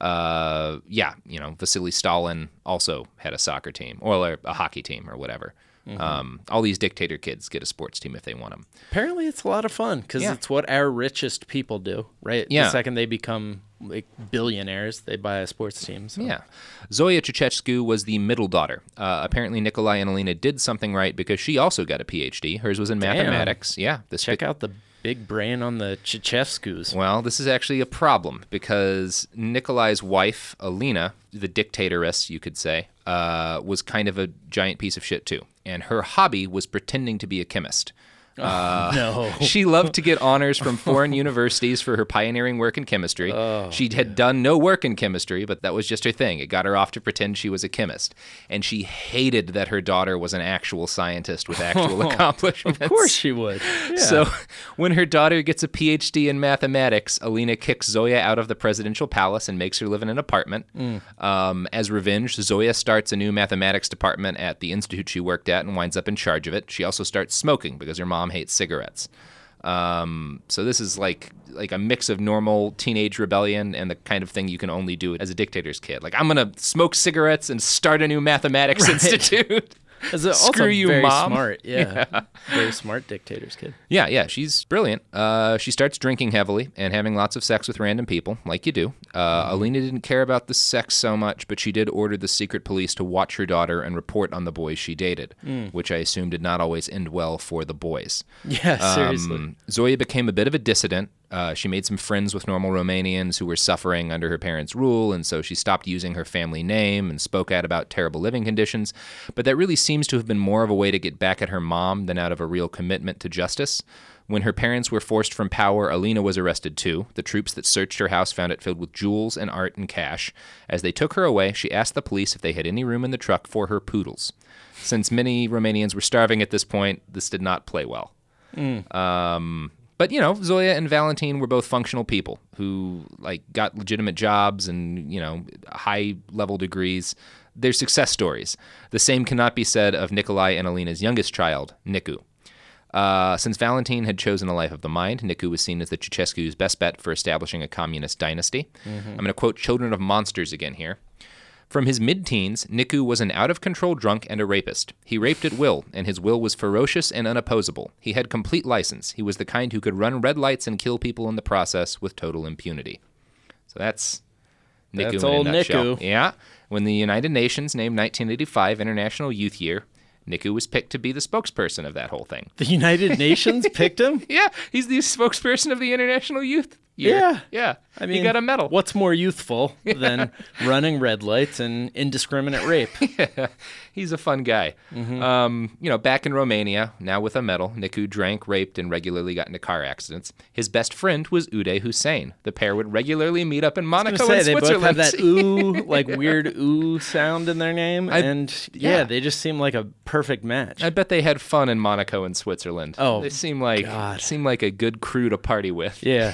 Uh, yeah, you know, Vasily Stalin also had a soccer team, or a hockey team, or whatever. Mm-hmm. Um, all these dictator kids get a sports team if they want them. Apparently, it's a lot of fun because yeah. it's what our richest people do, right? Yeah. The second they become like billionaires, they buy a sports team. So. Yeah. Zoya Ceausescu was the middle daughter. Uh, apparently, Nicolae and Alina did something right because she also got a P H D. Hers was in Damn. mathematics. Yeah. This Check out the big brain on the Ceausescus. Well, this is actually a problem because Nicolae's wife, Alina, the dictatoress, you could say, uh, was kind of a giant piece of shit too. And her hobby was pretending to be a chemist. Uh, oh, no. She loved to get honors from foreign universities for her pioneering work in chemistry. Oh, she had done no work in chemistry, but that was just her thing. It got her off to pretend she was a chemist. And she hated that her daughter was an actual scientist with actual oh, accomplishments. Of course she would. Yeah. So when her daughter gets a P H D in mathematics, Alina kicks Zoya out of the presidential palace and makes her live in an apartment. Mm. Um, as revenge, Zoya starts a new mathematics department at the institute she worked at and winds up in charge of it. She also starts smoking because her mom hates cigarettes. Um, so this is like like a mix of normal teenage rebellion and the kind of thing you can only do as a dictator's kid. Like, I'm going to smoke cigarettes and start a new mathematics right. institute. As a, Screw also you, very Mom. Smart, yeah. yeah. Very smart dictator's kid. Yeah, yeah, she's brilliant. Uh, she starts drinking heavily and having lots of sex with random people, like you do. Uh, mm. Alina didn't care about the sex so much, but she did order the secret police to watch her daughter and report on the boys she dated, mm. which I assume did not always end well for the boys. Yeah, seriously. Um, Zoya became a bit of a dissident. Uh, she made some friends with normal Romanians who were suffering under her parents' rule, and so she stopped using her family name and spoke out about terrible living conditions. But that really seems to have been more of a way to get back at her mom than out of a real commitment to justice. When her parents were forced from power, Alina was arrested too. The troops that searched her house found it filled with jewels and art and cash. As they took her away, she asked the police if they had any room in the truck for her poodles. Since many Romanians were starving at this point, this did not play well. Mm. Um... But, you know, Zoya and Valentin were both functional people who, like, got legitimate jobs and, you know, high-level degrees. They're success stories. The same cannot be said of Nicolae and Alina's youngest child, Nicu. Uh, since Valentin had chosen a life of the mind, Nicu was seen as the Ceausescu's best bet for establishing a communist dynasty. Mm-hmm. I'm going to quote Children of Monsters again here. From his mid-teens, Niku was an out-of-control drunk and a rapist. He raped at will, and his will was ferocious and unopposable. He had complete license. He was the kind who could run red lights and kill people in the process with total impunity. So that's Niku That's in old a nutshell. Niku. Yeah. When the United Nations named nineteen eighty-five International Youth Year, Niku was picked to be the spokesperson of that whole thing. The United Nations picked him? Yeah, he's the spokesperson of the International Youth Year. Yeah. Yeah. I mean, he got a medal. What's more youthful than running red lights and indiscriminate rape? Yeah, he's a fun guy. Mm-hmm. Um, you know, back in Romania, now with a medal, Niku drank, raped, and regularly got into car accidents. His best friend was Uday Hussein. The pair would regularly meet up in Monaco say, and they Switzerland. both have that ooh, like weird ooh sound in their name, I- and yeah, yeah. they just seem like a perfect match. I bet they had fun in Monaco and Switzerland. Oh, they seem like God. seem like a good crew to party with. Yeah,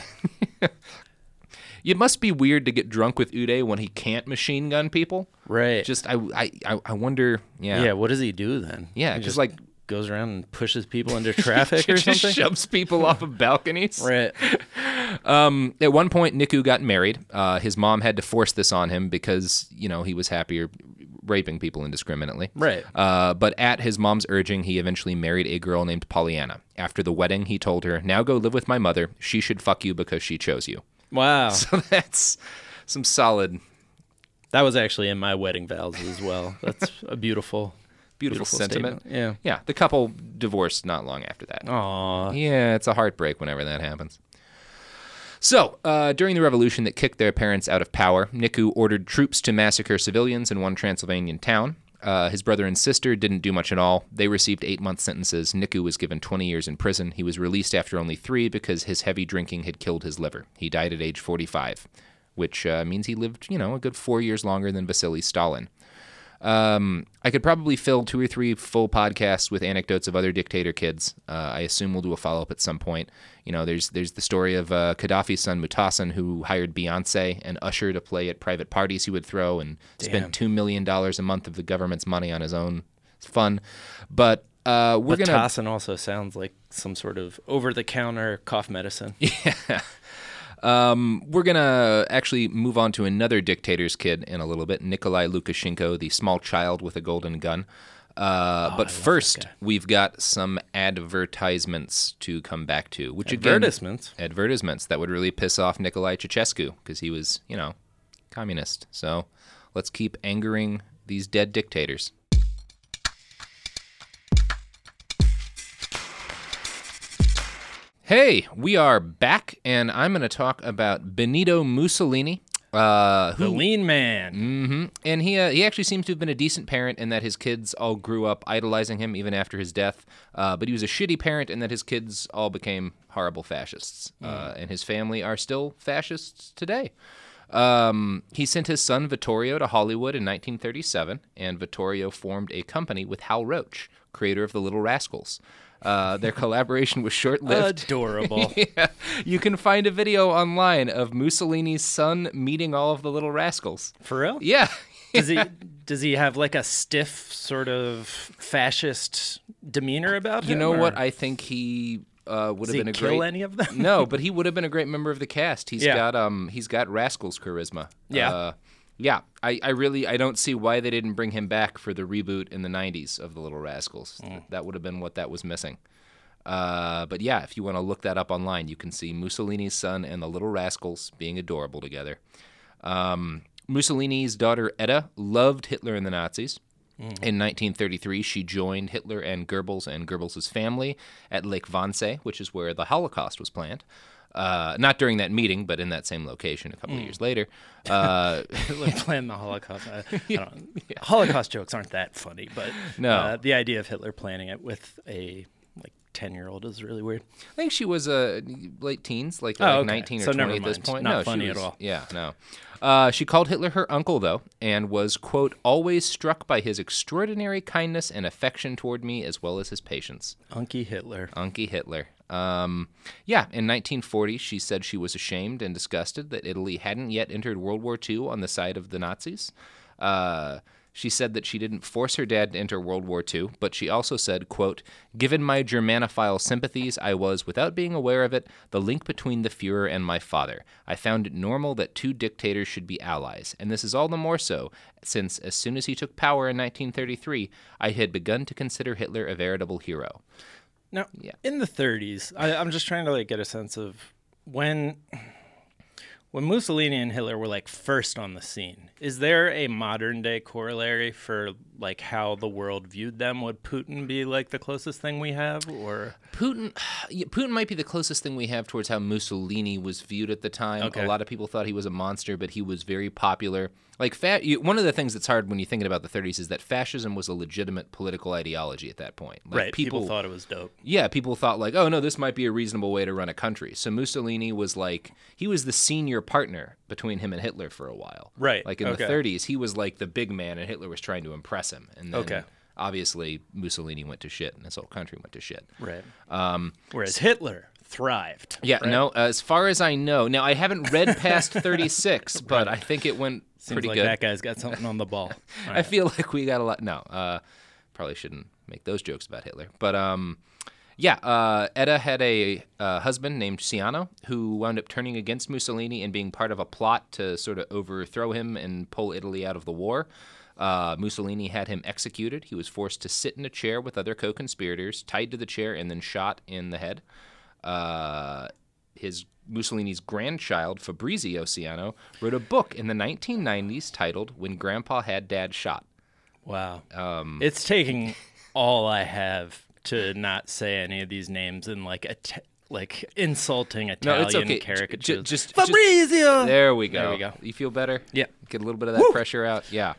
It must be weird to get drunk with Uday when he can't machine gun people. right. Just I I I- I wonder. Yeah. yeah, what does he do then? Yeah, He 'cause, just like- goes around and pushes people into traffic or Just something. shoves people off of balconies. Right. Um, at one point, Niku got married. Uh, his mom had to force this on him because, you know, he was happier raping people indiscriminately. Right. Uh, but at his mom's urging, he eventually married a girl named Pollyanna. After the wedding, he told her, "Now go live with my mother. She should fuck you because she chose you." Wow. So that's some solid, That was actually in my wedding vows as well. That's a beautiful, beautiful, sentiment. statement. Yeah, the couple divorced not long after that. Yeah. Aw. Yeah, it's a heartbreak whenever that happens. So, uh, during the revolution that kicked their parents out of power, Niku ordered troops to massacre civilians in one Transylvanian town. Uh, his brother and sister didn't do much at all. They received eight-month sentences. Niku was given twenty years in prison. He was released after only three because his heavy drinking had killed his liver. He died at age forty-five, which uh, means he lived, you know, a good four years longer than Vasily Stalin. Um, I could probably fill two or three full podcasts with anecdotes of other dictator kids. Uh, I assume we'll do a follow-up at some point. You know, there's there's the story of uh, Gaddafi's son Mutasin, who hired Beyonce and Usher to play at private parties he would throw and Damn. spend two million dollars a month of the government's money on his own. It's fun. But uh, we're But going to... Tossin also sounds like some sort of over-the-counter cough medicine. Yeah. Um, we're going to actually move on to another dictator's kid in a little bit, Nikolai Lukashenko, the small child with a golden gun. Uh, Oh, but I love first, that guy. we've got some advertisements to come back to, which again, Advertisements. advertisements that would really piss off Nikolai Ceausescu because he was, you know, communist. So let's keep angering these dead dictators. Hey, we are back, and I'm going to talk about Benito Mussolini. Uh, The who, lean man. hmm and he uh, he actually seems to have been a decent parent in that his kids all grew up idolizing him even after his death. Uh, but he was a shitty parent in that his kids all became horrible fascists, uh, and his family are still fascists today. Um, he sent his son Vittorio to Hollywood in nineteen thirty-seven, and Vittorio formed a company with Hal Roach, creator of The Little Rascals. Uh, their collaboration was short-lived. Adorable. Yeah, you can find a video online of Mussolini's son meeting all of the Little Rascals. For real? Yeah. Does he does he have like a stiff sort of fascist demeanor about him? You know or what? I think he uh, would does have he been a kill great. any of them? No, but he would have been a great member of the cast. He's Yeah. got um he's got Rascals charisma. Yeah. Uh, yeah. I, I really I don't see why they didn't bring him back for the reboot in the nineties of the Little Rascals. Mm. That would have been what that was missing. Uh, but yeah, if you want to look that up online, you can see Mussolini's son and the Little Rascals being adorable together. Um, Mussolini's daughter Etta loved Hitler and the Nazis. In nineteen thirty-three, she joined Hitler and Goebbels and Goebbels' family at Lake Wannsee, which is where the Holocaust was planned. Uh, not during that meeting, but in that same location a couple of years later. Uh, Like playing the Holocaust. I, I don't, Holocaust jokes aren't that funny, but No. uh, the idea of Hitler planning it with a like ten-year-old is really weird. I think she was uh, late teens, like, Oh, like okay. nineteen or So twenty never at this mind. point. Not no, she funny at was- all. Yeah, no. Uh, she called Hitler her uncle, though, and was, quote, always struck by his extraordinary kindness and affection toward me, as well as his patience. Unky Hitler. Unky Hitler. Um, yeah, in nineteen forty, she said she was ashamed and disgusted that Italy hadn't yet entered World War Two on the side of the Nazis. Uh, She said that she didn't force her dad to enter World War Two, but she also said, quote, "Given my Germanophile sympathies, I was, without being aware of it, the link between the Fuhrer and my father. I found it normal that two dictators should be allies, and this is all the more so, since as soon as he took power in nineteen thirty-three, I had begun to consider Hitler a veritable hero." Now, Yeah. in the thirties, I, I'm just trying to like get a sense of when when Mussolini and Hitler were like first on the scene. Is there a modern day corollary for like how the world viewed them? Would Putin be like the closest thing we have, or Putin, yeah, Putin might be the closest thing we have towards how Mussolini was viewed at the time. Okay. A lot of people thought he was a monster, but he was very popular. Like, fa- you, one of the things that's hard when you're thinking about the thirties is that fascism was a legitimate political ideology at that point. Like, right? People, people thought it was dope. Yeah, people thought like, oh no, this might be a reasonable way to run a country. So Mussolini was like, he was the senior partner between him and Hitler for a while. Right. Like in Okay. the thirties, he was like the big man, and Hitler was trying to impress him. And then, Okay. obviously, Mussolini went to shit, and his whole country went to shit. Right. Um, Whereas Hitler thrived. yeah, right? no, as far as I know. Now, I haven't read past thirty-six, but I think it went Seems pretty like good. that guy's got something on the ball. All I right. feel like we got a lot. No, uh, probably shouldn't make those jokes about Hitler. But um, yeah, uh, Etta had a uh, husband named Ciano who wound up turning against Mussolini and being part of a plot to sort of overthrow him and pull Italy out of the war. Uh, Mussolini had him executed. He was forced to sit in a chair with other co-conspirators, tied to the chair, and then shot in the head. Uh, his Mussolini's grandchild, Fabrizio Ciano, wrote a book in the nineteen nineties titled "When Grandpa Had Dad Shot." Wow. Um, It's taking all I have to not say any of these names in like a t- like insulting no, Italian it's okay. J- caricatures. j- just, just Fabrizio. there we go. There we go. You feel better? Yeah. Get a little bit of that pressure out. Yeah.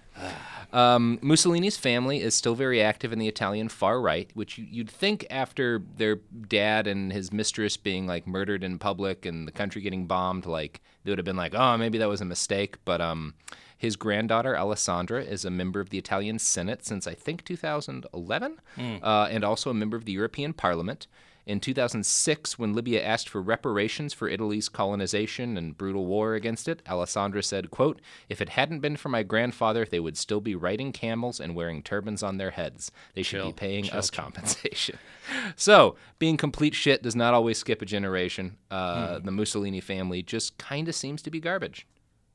Um, Mussolini's family is still very active in the Italian far right, which you, you'd think after their dad and his mistress being like murdered in public and the country getting bombed, like they would have been like, oh, maybe that was a mistake. But um, his granddaughter Alessandra is a member of the Italian Senate since I think two thousand eleven, Mm. uh, and also a member of the European Parliament. In two thousand six, when Libya asked for reparations for Italy's colonization and brutal war against it, Alessandra said, quote, "If it hadn't been for my grandfather, they would still be riding camels and wearing turbans on their heads. They should Chill, be paying chill, us chill. compensation." So, being complete shit does not always skip a generation. Uh, Hmm. The Mussolini family just kind of seems to be garbage.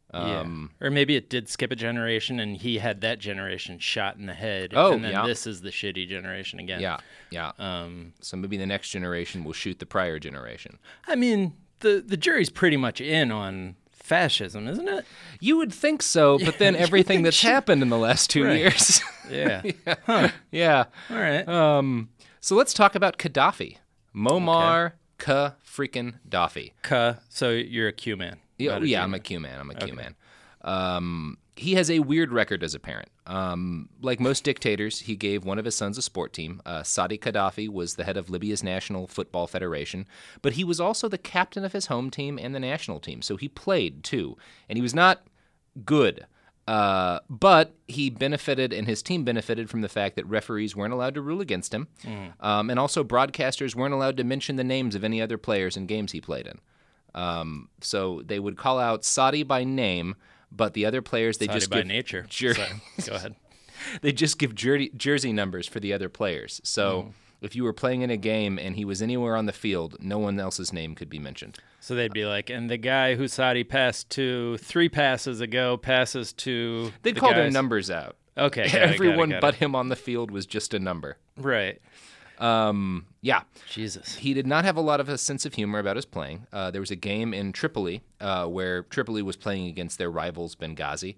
Um, yeah. Or maybe it did skip a generation and he had that generation shot in the head. Oh, and then yeah. this is the shitty generation again. Yeah, yeah. Um, So maybe the next generation will shoot the prior generation. I mean, the, the jury's pretty much in on fascism, isn't it? You would think so, but then you everything think that's she- happened in the last two Right. years. Yeah. yeah. yeah. All right. Um, so let's talk about Gaddafi. Muammar Ka freaking Gaddafi. Ka, so you're a Q man. Yeah, not a yeah, Q I'm a man. Q man. I'm a Q man. Um, he has a weird record as a parent. Um, like most dictators, he gave one of his sons a sport team. Uh, Saadi Gaddafi was the head of Libya's National Football Federation, but he was also the captain of his home team and the national team, so he played too. And he was not good. Uh, but he benefited and his team benefited from the fact that referees weren't allowed to rule against him. Mm. Um, and also broadcasters weren't allowed to mention the names of any other players in games he played in. Um, so they would call out Saadi by name, but the other players, they Saudi just by give nature. jer- So, go ahead. they just give jersey, jersey numbers for the other players. So Mm. if you were playing in a game and he was anywhere on the field, no one else's name could be mentioned. So they'd be like, and the guy who Saudi passed to three passes ago passes to. They'd the call their guys- numbers out. Okay. got it, got it, Everyone got but it. him on the field was just a number. Right. Um, yeah. Jesus. He did not have a lot of a sense of humor about his playing. Uh, there was a game in Tripoli uh, where Tripoli was playing against their rivals Benghazi,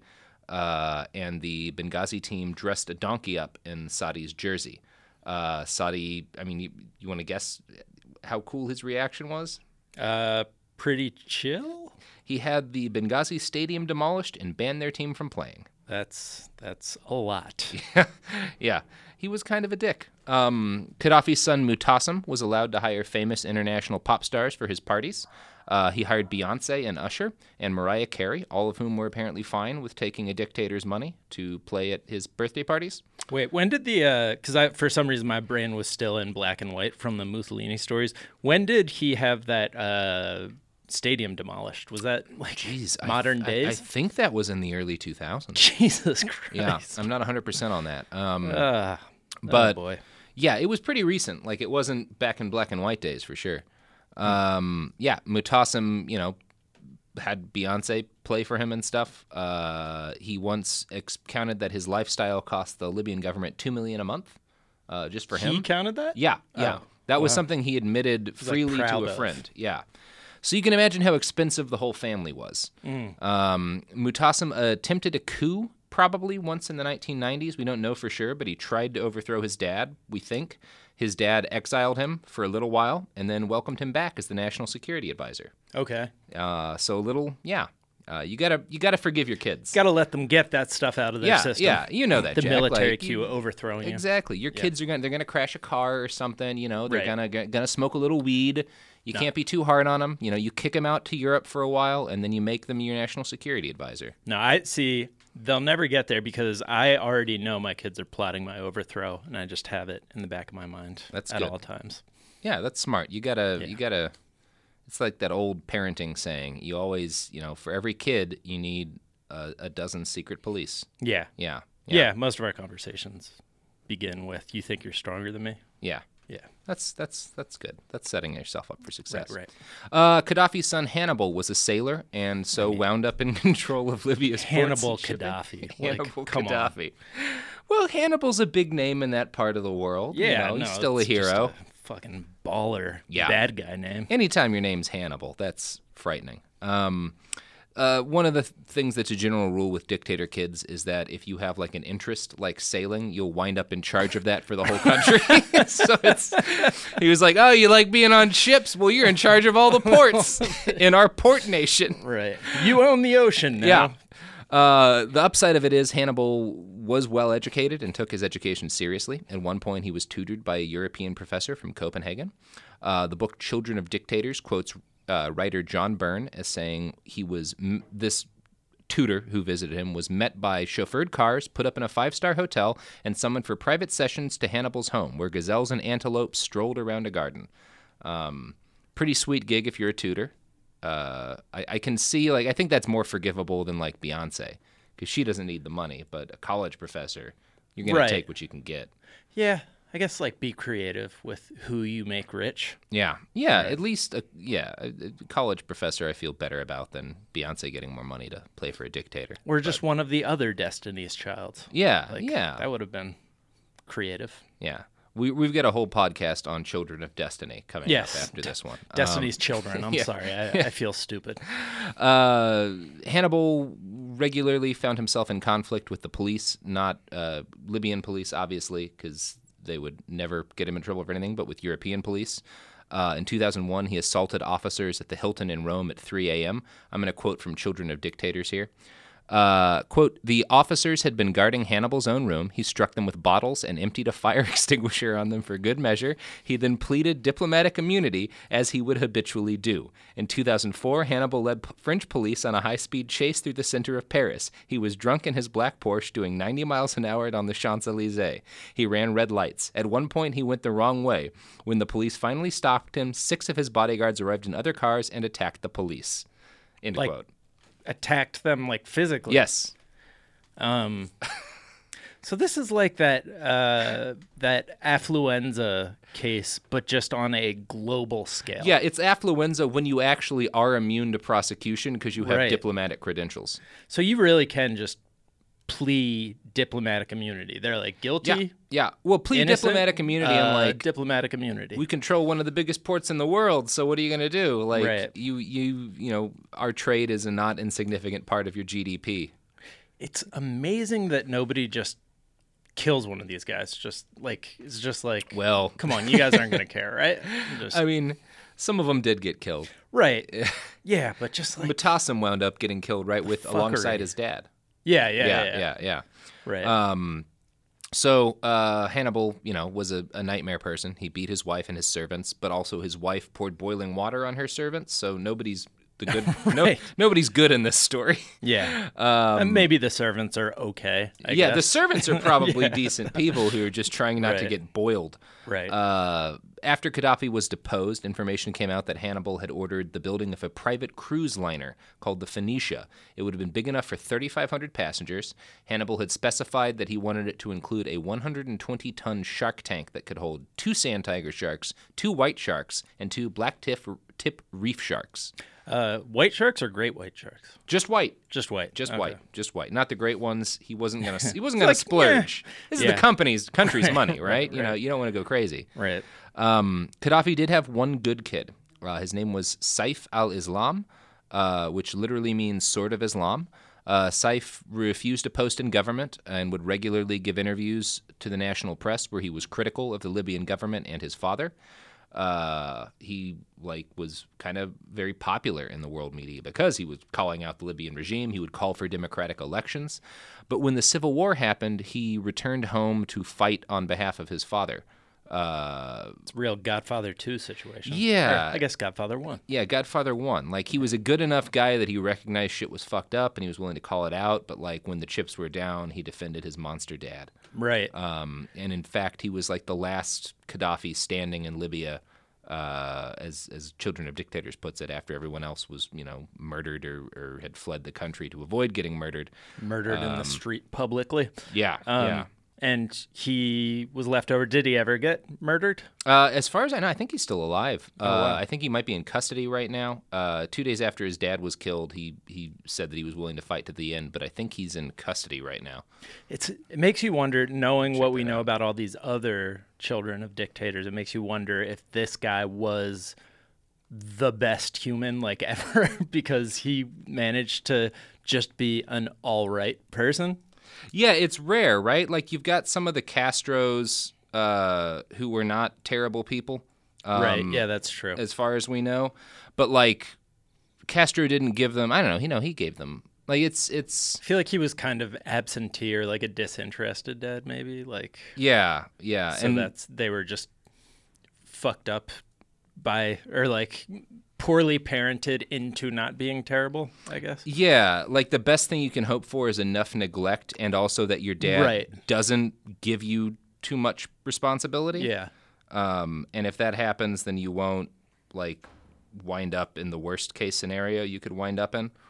uh, and the Benghazi team dressed a donkey up in Saadi's jersey. Uh, Saadi, I mean, you, you want to guess how cool his reaction was? Uh, pretty chill. He had the Benghazi stadium demolished and banned their team from playing. That's that's a lot. Yeah, he was kind of a dick. Um, Gaddafi's son Mutassim was allowed to hire famous international pop stars for his parties. Uh, he hired Beyonce and Usher and Mariah Carey, all of whom were apparently fine with taking a dictator's money to play at his birthday parties. Wait, when did the? Because I, for some reason, my brain was still in black and white from the Mussolini stories. When did he have that uh, stadium demolished? Was that like Jeez, I- modern I, days? I think that was in the early two thousands. Jesus Christ. Yeah, I'm not one hundred percent on that. Um, Ah, but oh boy. yeah, it was pretty recent. Like, it wasn't back in black and white days for sure. Um, yeah, Mutasim, you know, had Beyonce play for him and stuff. Uh, he once ex- counted that his lifestyle cost the Libyan government two million dollars a month uh, just for him. He counted that? Yeah, yeah. Oh, that was wow. something he admitted like, freely to proud a of. friend. Yeah. So you can imagine how expensive the whole family was. Mm. Um, Mutasim attempted a coup probably once in the nineteen nineties. We don't know for sure, but he tried to overthrow his dad, we think. His dad exiled him for a little while and then welcomed him back as the national security advisor. Okay. Uh, so a little, yeah. Uh, you gotta you gotta forgive your kids. Got to let them get that stuff out of their yeah, system. yeah, you know that, The Jack. military Like, coup you- overthrowing you. Exactly. Your kids are gonna they're gonna crash a car or something. You know, they're Right. gonna gonna smoke a little weed. You can't be too hard on them. You know, you kick them out to Europe for a while, and then you make them your national security advisor. No, I see. They'll never get there because I already know my kids are plotting my overthrow, and I just have it in the back of my mind That's at good. all times. Yeah, that's smart. You gotta Yeah. you gotta. It's like that old parenting saying. You always, you know, for every kid, you need a, a dozen secret police. Yeah. Yeah. yeah. Most of our conversations begin with, "You think you're stronger than me?" Yeah. Yeah. That's that's that's good. That's setting yourself up for success. Right, Uh, Gaddafi's son Hannibal was a sailor, and so wound up in control of Libya's Hannibal ports and shipping. Gaddafi. Like, Hannibal come on. Gaddafi. Well, Hannibal's a big name in that part of the world. you Yeah. know, no, he's still a it's just hero. a fucking baller Yeah. bad guy name. Anytime your name's Hannibal, that's frightening. Um, uh, one of the th- things that's a general rule with dictator kids is that if you have like an interest like sailing, you'll wind up in charge of that for the whole country. So it's he was like, "Oh, you like being on ships? Well, you're in charge of all the ports in our port nation." Right. You own the ocean now. Yeah. Uh, the upside of it is Hannibal was well educated and took his education seriously. At one point, he was tutored by a European professor from Copenhagen. Uh, the book Children of Dictators quotes uh, writer John Byrne as saying he was m- this tutor who visited him was met by chauffeured cars, put up in a five-star hotel, and summoned for private sessions to Hannibal's home, where gazelles and antelopes strolled around a garden. Um, pretty sweet gig if you're a tutor. Uh, I, I can see, like, I think that's more forgivable than, like, Beyonce, because she doesn't need the money, but a college professor, you're going Right. to take what you can get. Yeah. I guess like be creative with who you make rich. Yeah, yeah, at least, a, yeah, a, a college professor I feel better about than Beyonce getting more money to play for a dictator. Or just one of the other Destiny's Child. Yeah, Like, yeah, That would have been creative. yeah. We, we've got a whole podcast on Children of Destiny coming Yes. up after this one. Destiny's Children. I'm yeah. sorry. I, I feel stupid. Uh, Hannibal regularly found himself in conflict with the police, not uh, Libyan police, obviously, because they would never get him in trouble for anything, but with European police. Uh, in two thousand one, he assaulted officers at the Hilton in Rome at three a.m. I'm going to quote from Children of Dictators here. Uh, quote, "The officers had been guarding Hannibal's own room. He struck them with bottles and emptied a fire extinguisher on them for good measure. He then pleaded diplomatic immunity, as he would habitually do. In two thousand four, Hannibal led p- French police on a high-speed chase through the center of Paris. He was drunk in his black Porsche doing ninety miles an hour on the Champs-Élysées. He ran red lights. At one point, he went the wrong way. When the police finally stopped him, six of his bodyguards arrived in other cars and attacked the police." End Like- quote. Attacked them like physically. Yes. Um, so this is like that uh, that affluenza case, but just on a global scale. Yeah, it's affluenza when you actually are immune to prosecution because you have Right. diplomatic credentials. So you really can just plea diplomatic immunity. They're like guilty. Yeah, yeah. Well, plead innocent, diplomatic immunity uh, and like diplomatic immunity. we control one of the biggest ports in the world. So what are you gonna do? Like Right. you, you, you know, our trade is a not insignificant part of your G D P. It's amazing that nobody just kills one of these guys. Just like it's just like, Well, come on, you guys aren't gonna care, right? Just, I mean, some of them did get killed. right. Yeah, but just like Mutasim wound up getting killed right with alongside fuckery. his dad. yeah, yeah, Yeah, yeah, yeah, yeah. right. Um, so uh, Hannibal, you know, was a, a nightmare person. He beat his wife and his servants, but also his wife poured boiling water on her servants. So nobody's the good. no, Right. nobody's good in this story. Yeah. Um, and maybe the servants are okay. I yeah, guess. the servants are probably Yeah. decent people who are just trying not to Right. get boiled. Right. Uh, after Gaddafi was deposed, information came out that Hannibal had ordered the building of a private cruise liner called the Phoenicia. It would have been big enough for thirty-five hundred passengers. Hannibal had specified that he wanted it to include a one hundred twenty ton shark tank that could hold two sand tiger sharks, two white sharks, and two black tip, tip reef sharks. Uh, white sharks or great white sharks? Just white. Just white. Just Okay. white, just white, not the great ones. He wasn't gonna. He wasn't gonna like, splurge. This is Yeah. the company's country's money, right? Right, You know, right. you don't want to go crazy. Right. Um, Gaddafi did have one good kid. Uh, his name was Saif al-Islam, uh, which literally means sword of Islam. Uh, Saif refused to post in government and would regularly give interviews to the national press where he was critical of the Libyan government and his father. Uh, he like was kind of very popular in the world media because he was calling out the Libyan regime. He would call for democratic elections. But when the civil war happened, he returned home to fight on behalf of his father. Uh, It's a real Godfather two situation. Yeah. Or, I guess Godfather one. yeah, Godfather one. Like, he was a good enough guy that he recognized shit was fucked up and he was willing to call it out. But, like, when the chips were down, he defended his monster dad. Right. Um, and, in fact, he was, like, the last Gaddafi standing in Libya, uh, as as Children of Dictators puts it, after everyone else was, you know, murdered or, or had fled the country to avoid getting murdered. Murdered in the street publicly. Yeah, Um, yeah. And he was left over. Did he ever get murdered? Uh, as far as I know, I think he's still alive. Uh, wow. I think he might be in custody right now. Uh, two days after his dad was killed, he, he said that he was willing to fight to the end, but I think he's in custody right now. It's it makes you wonder, knowing what we know about all these other children of dictators, it makes you wonder if this guy was the best human like ever because he managed to just be an all right person. Yeah, it's rare, right? Like, you've got some of the Castros uh, who were not terrible people. Um, right. Yeah, that's true. As far as we know. But, like, Castro didn't give them, I don't know, you know, he gave them, like, it's, it's, I feel like he was kind of absentee or like a disinterested dad, maybe. Like, yeah, yeah. so and that's, they were just fucked up by, or like poorly parented into not being terrible, I guess. Yeah, like the best thing you can hope for is enough neglect and also that your dad Right. doesn't give you too much responsibility. Yeah. Um, and if that happens, then you won't, like, wind up in the worst case scenario you could wind up in.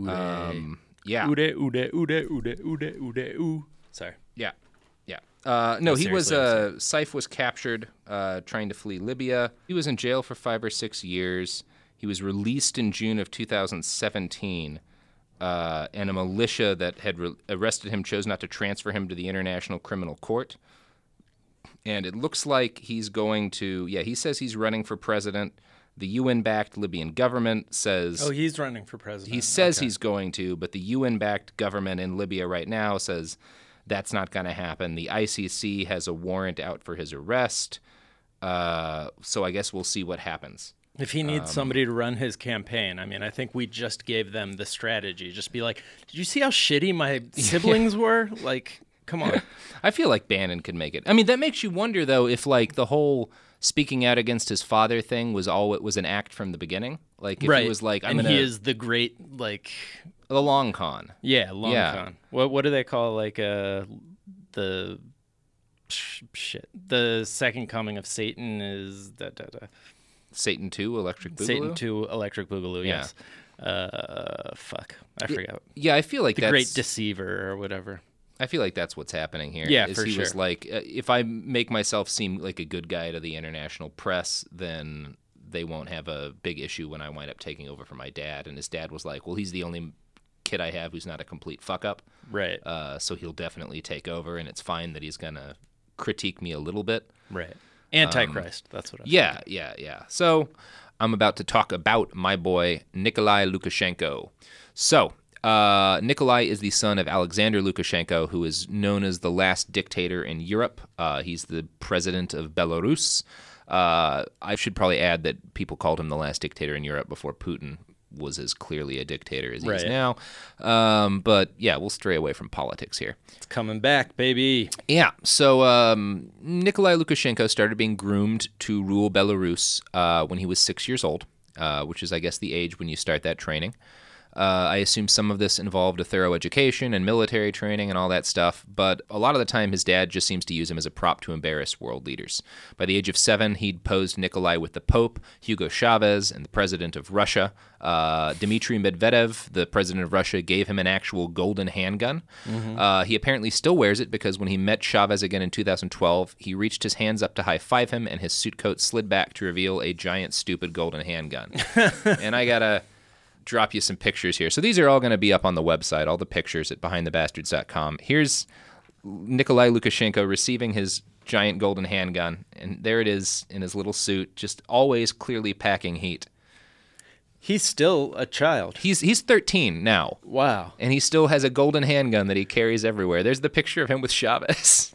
Um, yeah. Ude, ude, ude, ude, ude, ude, ooh. Sorry. Yeah, yeah. Uh, no, No, he was. seriously, Uh, Saif was captured, uh, trying to flee Libya. He was in jail for five or six years. He was released in June of two thousand seventeen, uh, and a militia that had re- arrested him chose not to transfer him to the International Criminal Court. And it looks like he's going to. Yeah, he says he's running for president. The U N-backed Libyan government says. Oh, he's running for president. He says Okay. he's going to, but the U N-backed government in Libya right now says that's not going to happen. The I C C has a warrant out for his arrest, uh, so I guess we'll see what happens. If he Um, needs somebody to run his campaign, I mean, I think we just gave them the strategy. Just be like, did you see how shitty my siblings were? Like, come on. I feel like Bannon could make it. I mean, that makes you wonder, though, if, like, the whole speaking out against his father thing was all it was an act from the beginning. Like, if Right. he was like, I'm and going he to... is the great, like, the long con. yeah, long Yeah. con. What what do they call, like, uh, the... sh- Shit. The second coming of Satan is... Da, da, da. Satan two, Electric Boogaloo? Satan two, Electric Boogaloo, Yeah. yes. Uh, fuck. I forgot. Yeah, I feel like The that's... Great Deceiver or whatever. I feel like that's what's happening here. Yeah, is for he was sure. like, uh, if I make myself seem like a good guy to the international press, then they won't have a big issue when I wind up taking over for my dad. And his dad was like, well, he's the only kid I have who's not a complete fuck up, Right. uh, so he'll definitely take over, and it's fine that he's gonna critique me a little bit. Right. Antichrist. That's what I'm Yeah, yeah, yeah. So I'm about to talk about my boy, Nikolai Lukashenko. So, uh, Nikolai is the son of Alexander Lukashenko, who is known as the last dictator in Europe. Uh, he's the president of Belarus. Uh, I should probably add that people called him the last dictator in Europe before Putin was as clearly a dictator as he is Right. now. Um, but yeah, we'll stray away from politics here. It's coming back, baby. Yeah, so um, Nikolai Lukashenko started being groomed to rule Belarus uh, when he was six years old. uh, which is, I guess, the age when you start that training. Uh, I assume some of this involved a thorough education and military training and all that stuff, but a lot of the time his dad just seems to use him as a prop to embarrass world leaders. By the age of seven, he'd posed Nikolai with the Pope, Hugo Chavez, and the president of Russia. Uh, Dmitry Medvedev, the president of Russia, gave him an actual golden handgun. Mm-hmm. Uh, he apparently still wears it because when he met Chavez again in two thousand twelve, he reached his hands up to high-five him, and his suit coat slid back to reveal a giant, stupid golden handgun. And I gotta drop you some pictures here. So these are all going to be up on the website, all the pictures at behind the bastards dot com. Here's Nikolai Lukashenko receiving his giant golden handgun, and there it is in his little suit, just always clearly packing heat. He's still a child. He's he's thirteen now. Wow. And he still has a golden handgun that he carries everywhere. There's the picture of him with Chavez.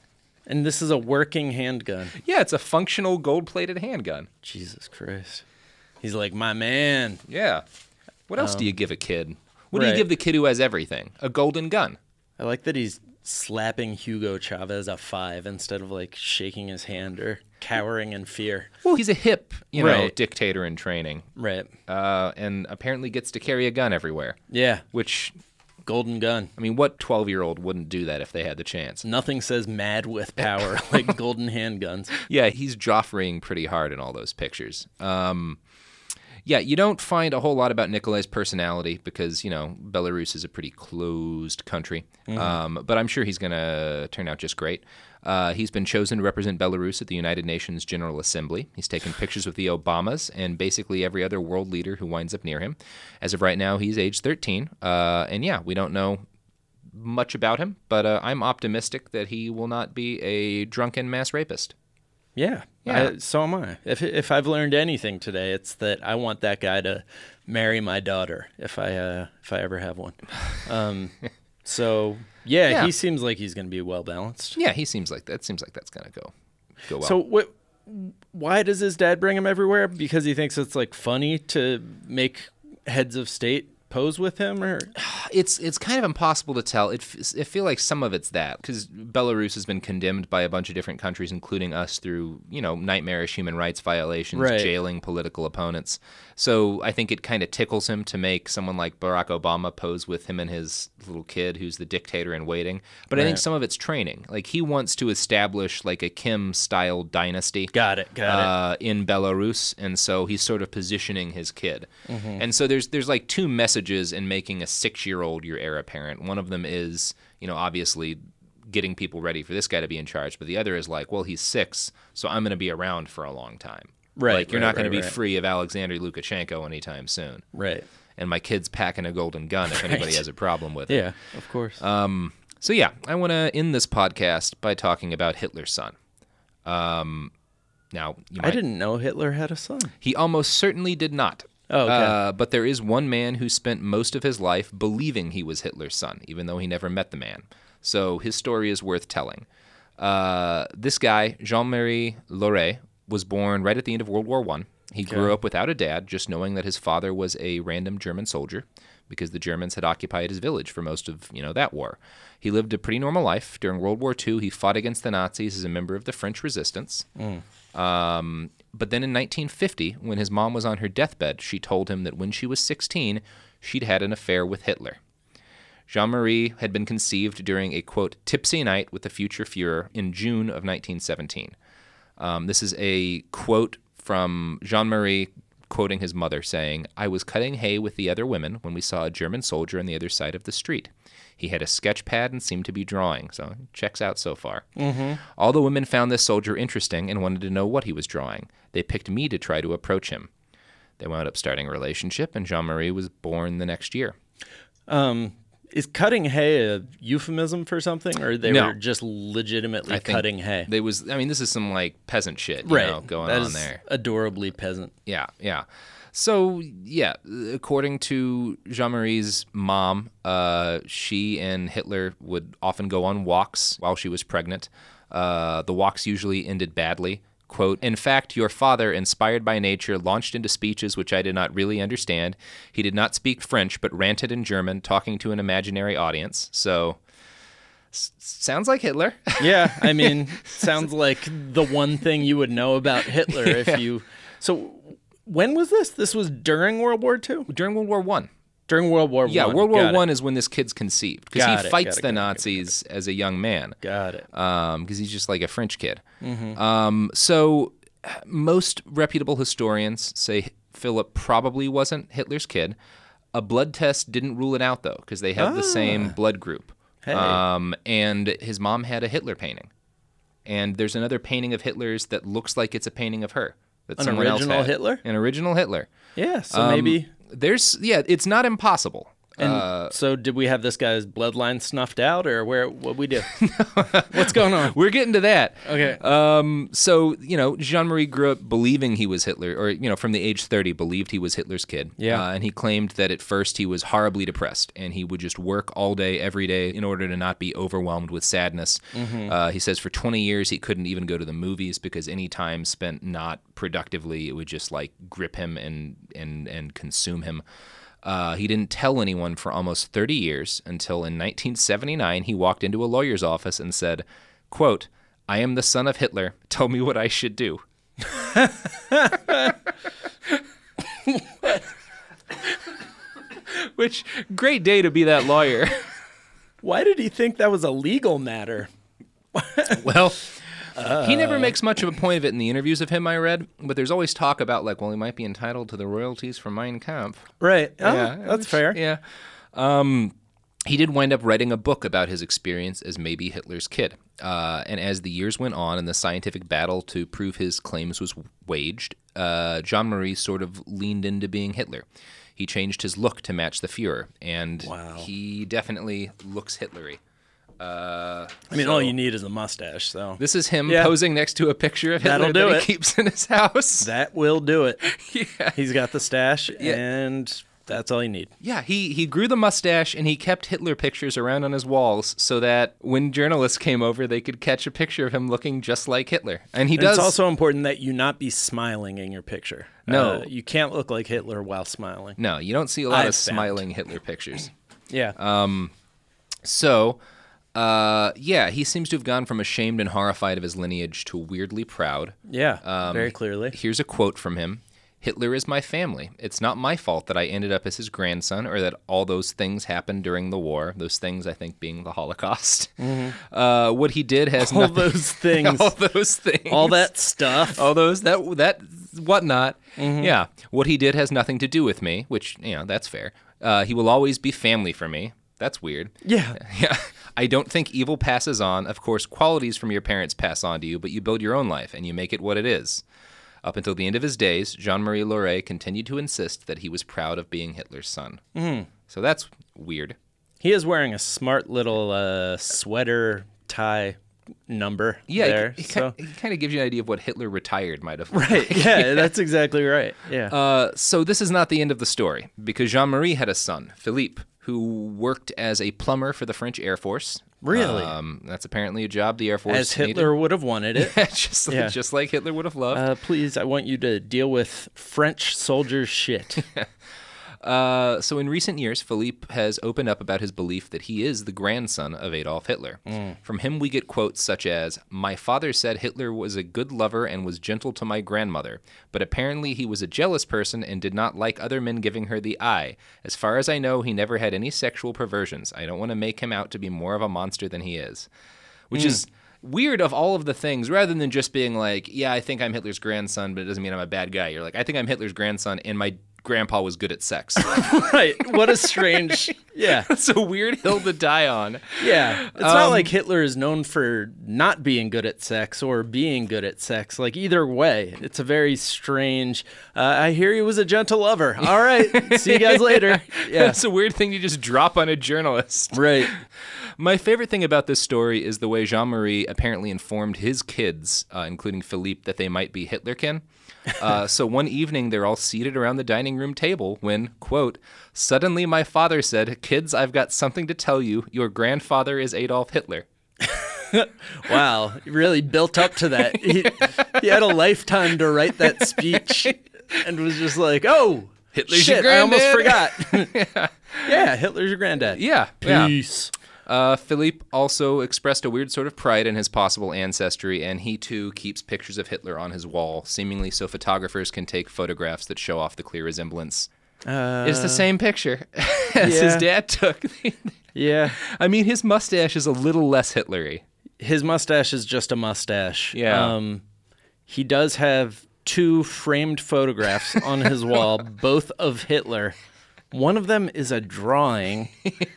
And this is a working handgun. Yeah, it's a functional gold-plated handgun. Jesus Christ. He's like, my man. Yeah. What else um, do you give a kid? What right. do you give the kid who has everything? A golden gun. I like that he's slapping Hugo Chavez a five instead of like shaking his hand or cowering in fear. Well, he's a hip, you right. know, dictator in training. Right. Uh, and apparently gets to carry a gun everywhere. Yeah. Which, golden gun. I mean, what twelve-year-old wouldn't do that if they had the chance? Nothing says mad with power like golden handguns. Yeah, he's Joffreying pretty hard in all those pictures. Um... Yeah, you don't find a whole lot about Nikolai's personality because, you know, Belarus is a pretty closed country. Mm-hmm. Um, but I'm sure he's going to turn out just great. Uh, he's been chosen to represent Belarus at the United Nations General Assembly. He's taken pictures with the Obamas and basically every other world leader who winds up near him. As of right now, he's age thirteen. Uh, and yeah, we don't know much about him, but uh, I'm optimistic that he will not be a drunken mass rapist. Yeah, yeah. I, so am I. If if I've learned anything today, it's that I want that guy to marry my daughter if I uh, if I ever have one. Um, so yeah, yeah, he seems like he's going to be well balanced. Yeah, he seems like that. Seems like that's going to go go well. So what? Why does his dad bring him everywhere? Because he thinks it's like funny to make heads of state pose with him, or it's it's kind of impossible to tell. It I feel like some of it's that because Belarus has been condemned by a bunch of different countries, including us, through you know nightmarish human rights violations, right. jailing political opponents. So I think it kind of tickles him to make someone like Barack Obama pose with him and his little kid, who's the dictator in waiting. But right. I think some of it's training. Like he wants to establish like a Kim-style dynasty. Got it. Got uh, it. In Belarus, and so he's sort of positioning his kid. Mm-hmm. And so there's there's like two messages in making a six-year-old your heir apparent. One of them is, you know, obviously getting people ready for this guy to be in charge, but the other is like, well, he's six, so I'm going to be around for a long time. Right. Like, you're right, not going right, to be right. free of Alexander Lukashenko anytime soon. Right. And my kid's packing a golden gun if anybody right. has a problem with it. Yeah, of course. Um, so, yeah, I want to end this podcast by talking about Hitler's son. Um, now, you might, I didn't know Hitler had a son. He almost certainly did not. Oh, okay. Uh, but there is one man who spent most of his life believing he was Hitler's son, even though he never met the man. So his story is worth telling. Uh, this guy, Jean-Marie Lauré, was born right at the end of World War One. He okay. grew up without a dad, just knowing that his father was a random German soldier because the Germans had occupied his village for most of, you know, that war. He lived a pretty normal life. During World War Two, he fought against the Nazis as a member of the French resistance. Mm. Um, but then in nineteen fifty, when his mom was on her deathbed, she told him that when she was sixteen, she'd had an affair with Hitler. Jean-Marie had been conceived during a, quote, tipsy night with the future Fuhrer in June of nineteen seventeen. Um, this is a quote from Jean-Marie quoting his mother saying, "I was cutting hay with the other women when we saw a German soldier on the other side of the street. He had a sketch pad and seemed to be drawing, so checks out so far. Mm-hmm. All the women found this soldier interesting and wanted to know what he was drawing. They picked me to try to approach him. They wound up starting a relationship, and Jean-Marie was born the next year." Um, is cutting hay a euphemism for something, or they no. were just legitimately I think cutting hay? They was, I mean, this is some like peasant shit, you right. know, going that on is there. Adorably peasant. Yeah, yeah. So, yeah, according to Jean-Marie's mom, uh, she and Hitler would often go on walks while she was pregnant. Uh, the walks usually ended badly. Quote, "In fact, your father, inspired by nature, launched into speeches which I did not really understand. He did not speak French, but ranted in German, talking to an imaginary audience." So, s- sounds like Hitler. Yeah, I mean, sounds like the one thing you would know about Hitler if yeah. you... So... when was this? This was during World War Two? During World War One. During World War Yeah, One. World War Got One it. is when this kid's conceived because Got he it, fights got it, the got it, Nazis as a young man. Got it. Um, because he's just like a French kid. Mm-hmm. Um, so most reputable historians say Philip probably wasn't Hitler's kid. A blood test didn't rule it out though, because they have Ah. the same blood group. Hey. Um, and his mom had a Hitler painting, and there's another painting of Hitler's that looks like it's a painting of her. That An someone else original had. Hitler? An original Hitler. Yeah, so Um, maybe... There's yeah, it's not impossible. And Uh, so did we have this guy's bloodline snuffed out, or where? What we do? What's going on? we're getting to that. Okay. Um, so, you know, Jean-Marie grew up believing he was Hitler, or, you know, from the age thirty, believed he was Hitler's kid. Yeah. Uh, and he claimed that at first he was horribly depressed, and he would just work all day, every day, in order to not be overwhelmed with sadness. Mm-hmm. Uh, he says for twenty years he couldn't even go to the movies because any time spent not productively, it would just, like, grip him and, and, and consume him. Uh, he didn't tell anyone for almost thirty years until in nineteen seventy-nine he walked into a lawyer's office and said, quote, "I am the son of Hitler. Tell me what I should do." Which, great day to be that lawyer. Why did he think that was a legal matter? Well, he never makes much of a point of it in the interviews of him I read, but there's always talk about, like, well, he might be entitled to the royalties from Mein Kampf. Right. Oh, Yeah, that's which- fair. Yeah. Um, he did wind up writing a book about his experience as maybe Hitler's kid. Uh, and as the years went on and the scientific battle to prove his claims was waged, uh, Jean-Marie sort of leaned into being Hitler. He changed his look to match the Fuhrer, and Wow. he definitely looks Hitlery. Uh, I mean, so- all you need is a mustache, so This is him Yeah. posing next to a picture of Hitler That'll do that he it. keeps in his house. that will do it. yeah. He's got the stash, and that's all you need. Yeah, he, he grew the mustache and he kept Hitler pictures around on his walls so that when journalists came over, they could catch a picture of him looking just like Hitler. And he And does. it's also important that you not be smiling in your picture. No. Uh, you can't look like Hitler while smiling. No, you don't see a lot I've of found. smiling Hitler pictures. Yeah. So, uh, yeah, he seems to have gone from ashamed and horrified of his lineage to weirdly proud. yeah. um, very clearly. Here's a quote from him. "Hitler is my family. It's not my fault that I ended up as his grandson or that all those things happened during the war." Those things, I think, being the Holocaust. Uh, what he did has All nothing... those things. all those things. all that stuff. All those, that, that, whatnot. Yeah. What he did has nothing to do with me, which, you know, that's fair. Uh, he will always be family for me. That's weird. Yeah. Yeah. I don't think evil passes on. Of course, qualities from your parents pass on to you, but you build your own life and you make it what it is. Up until the end of his days, Jean-Marie Lauré continued to insist that he was proud of being Hitler's son. Mm. So that's weird. He is wearing a smart little uh, sweater tie number Yeah, there. he, he, so. kind, he kind of gives you an idea of what Hitler retired might have looked Right. like. Yeah, that's exactly right. Yeah. Uh, so this is not the end of the story, because Jean-Marie had a son, Philippe, who worked as a plumber for the French Air Force. Really? Um, that's apparently a job the Air Force As Hitler would have wanted it. needed. just, Yeah. just like Hitler would have loved. Uh, please, I want you to deal with French soldiers' shit. Uh, so in recent years, Philippe has opened up about his belief that he is the grandson of Adolf Hitler. From him, we get quotes such as, "My father said Hitler was a good lover and was gentle to my grandmother, but apparently he was a jealous person and did not like other men giving her the eye. As far as I know, he never had any sexual perversions. I don't want to make him out to be more of a monster than he is." Which is weird of all of the things, rather than just being like, yeah, I think I'm Hitler's grandson, but it doesn't mean I'm a bad guy. You're like, I think I'm Hitler's grandson and my grandpa was good at sex. Right. What a strange. Yeah. That's a weird hill to die on. Yeah. It's Um, not like Hitler is known for not being good at sex or being good at sex. Like, either way, it's a very strange. Uh, I hear he was a gentle lover. All right. See you guys later. Yeah. That's a weird thing to just drop on a journalist. Right. My favorite thing about this story is the way Jean-Marie apparently informed his kids, uh, including Philippe, that they might be Hitlerkin. Uh, so one evening, they're all seated around the dining room table when, quote, "Suddenly my father said, 'Kids, I've got something to tell you. Your grandfather is Adolf Hitler.'" Wow. He really built up to that. He, he had a lifetime to write that speech and was just like, oh, Hitler's your shit, I almost granddad. forgot. Yeah, Hitler's your granddad. Yeah. yeah. Peace. Uh, Philippe also expressed a weird sort of pride in his possible ancestry, and he too keeps pictures of Hitler on his wall, seemingly so photographers can take photographs that show off the clear resemblance. Uh, It's the same picture as yeah. his dad took. Yeah. I mean, his mustache is a little less Hitlery. His mustache is just a mustache. Yeah. Um, he does have two framed photographs on his wall, both of Hitler. One of them is a drawing.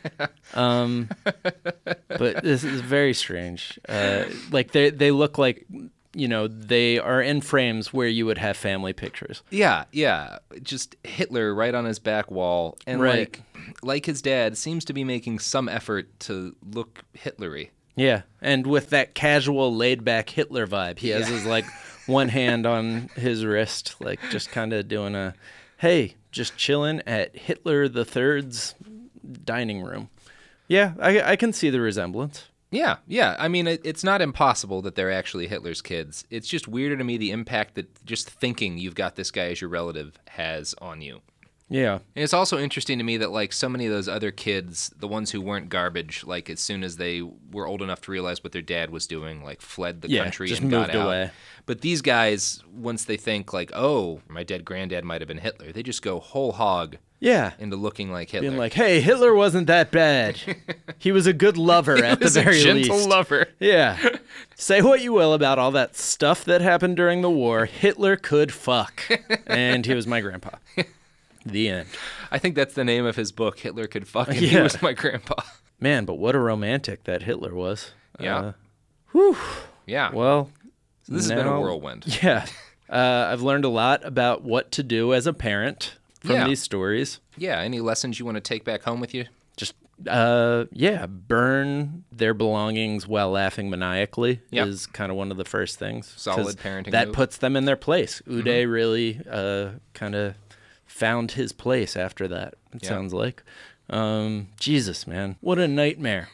Um, but this is very strange. Uh, like they they look like, you know, they are in frames where you would have family pictures. Yeah, yeah. Just Hitler right on his back wall. And Right. like like his dad, seems to be making some effort to look Hitlery. Yeah, and with that casual, laid-back Hitler vibe, he has Yeah. his like one hand on his wrist, like just kind of doing a, hey, just chilling at Hitler the Third's dining room. Yeah, I, I can see the resemblance. Yeah, yeah. I mean, it, it's not impossible that they're actually Hitler's kids. It's just weirder to me the impact that just thinking you've got this guy as your relative has on you. Yeah, And it's also interesting to me that, like, so many of those other kids, the ones who weren't garbage, like, as soon as they were old enough to realize what their dad was doing, like, fled the Yeah, country just and moved got out. away. But these guys, once they think, like, oh, my dead granddad might have been Hitler, they just go whole hog yeah. into looking like Hitler. Being like, hey, Hitler wasn't that bad. He was a good lover at the was a very gentle least. lover. Yeah. Say what you will about all that stuff that happened during the war, Hitler could fuck. And he was my grandpa. The end. I think that's the name of his book, Hitler Could Fuck, and he Yeah. was my grandpa. Man, but what a romantic that Hitler was. Yeah. Uh, whew. Yeah. Well, So this has been a now- whirlwind. Yeah. Uh, I've learned a lot about what to do as a parent from Yeah. these stories. Yeah, any lessons you want to take back home with you? Just, uh, yeah, burn their belongings while laughing maniacally Yeah. is kind of one of the first things. 'Cause Solid parenting That move. puts them in their place. Uday Mm-hmm. really uh, kind of found his place after that, it Yeah. sounds like. Um, Jesus, man. What a nightmare.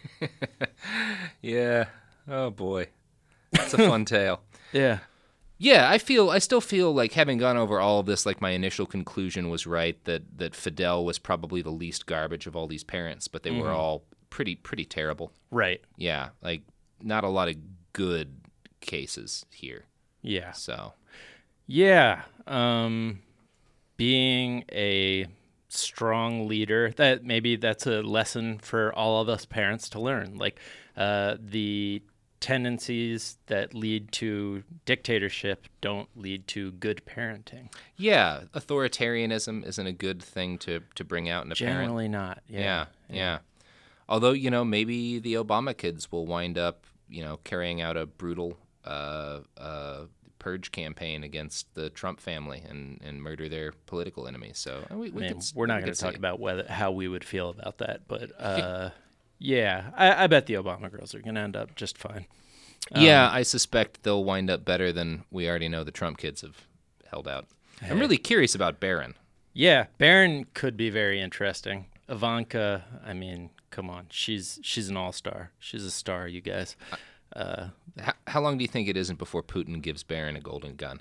Yeah. Oh, boy. It's a fun tale. Yeah. Yeah, I feel I still feel like having gone over all of this, like my initial conclusion was right that that Fidel was probably the least garbage of all these parents, but they were all pretty pretty terrible. Right. Yeah, like not a lot of good cases here. Yeah. So Yeah. Um, being a strong leader, that maybe that's a lesson for all of us parents to learn. Like uh, the tendencies that lead to dictatorship don't lead to good parenting. yeah, authoritarianism isn't a good thing to to bring out in a parent. Generally not. Yeah, Yeah. yeah. Although, you know, maybe the Obama kids will wind up, you know, carrying out a brutal uh, uh, purge campaign against the Trump family and, and murder their political enemies. So we, we I mean, could, we're not we going could to talk see. about whether how we would feel about that, but uh, yeah, I, I bet the Obama girls are going to end up just fine. Yeah, Um, I suspect they'll wind up better than we already know the Trump kids have held out. I'm Hey. really curious about Barron. Yeah, Barron could be very interesting. Ivanka, I mean, come on, she's she's an all-star. She's a star, you guys. Uh, H- how long do you think it isn't before Putin gives Barron a golden gun?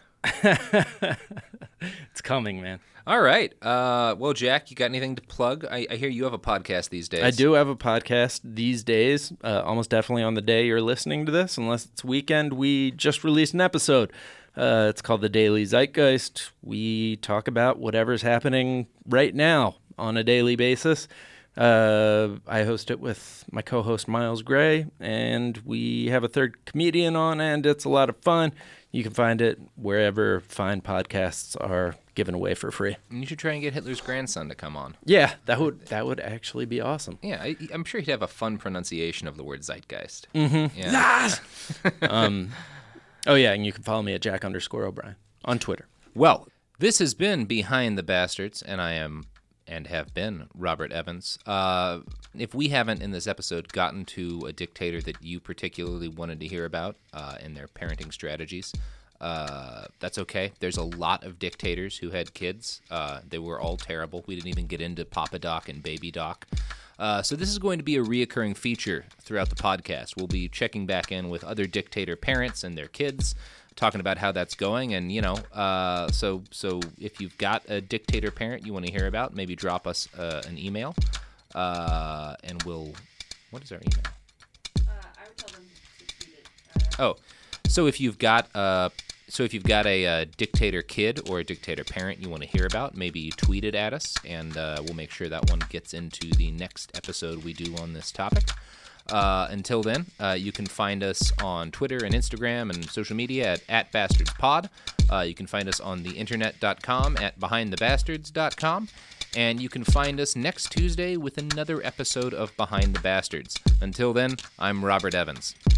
it's coming, man. All right. Uh, well, Jack, you got anything to plug? I, I hear you have a podcast these days. I do have a podcast these days, uh, almost definitely on the day you're listening to this, unless it's weekend. We just released an episode. Uh, it's called The Daily Zeitgeist. We talk about whatever's happening right now on a daily basis. Uh, I host it with my co-host Miles Gray, and we have a third comedian on, and it's a lot of fun. You can find it wherever fine podcasts are given away for free. And you should try and get Hitler's grandson to come on. Yeah, that would that would actually be awesome. Yeah, I, I'm sure he'd have a fun pronunciation of the word zeitgeist. Mm-hmm. Yeah. um, oh yeah, and you can follow me at Jack underscore O'Brien on Twitter. Well, this has been Behind the Bastards, and I am and have been Robert Evans. Uh, if we haven't in this episode gotten to a dictator that you particularly wanted to hear about uh, in their parenting strategies, uh, that's okay. There's a lot of dictators who had kids. Uh, they were all terrible. We didn't even get into Papa Doc and Baby Doc. Uh, so this is going to be a reoccurring feature throughout the podcast. We'll be checking back in with other dictator parents and their kids, talking about how that's going. And, you know, uh, so so if you've got a dictator parent you want to hear about, maybe drop us uh, an email, uh, and we'll What is our email? Uh, I would tell them to tweet it. Uh, Oh, so if you've got uh, so if you've got a, uh dictator kid or a dictator parent you want to hear about, maybe you tweet it at us, and uh, we'll make sure that one gets into the next episode we do on this topic. Uh, until then, uh, you can find us on Twitter and Instagram and social media at, at bastardspod. Uh, you can find us on the internet dot com at behind the bastards dot com. And you can find us next Tuesday with another episode of Behind the Bastards. Until then, I'm Robert Evans.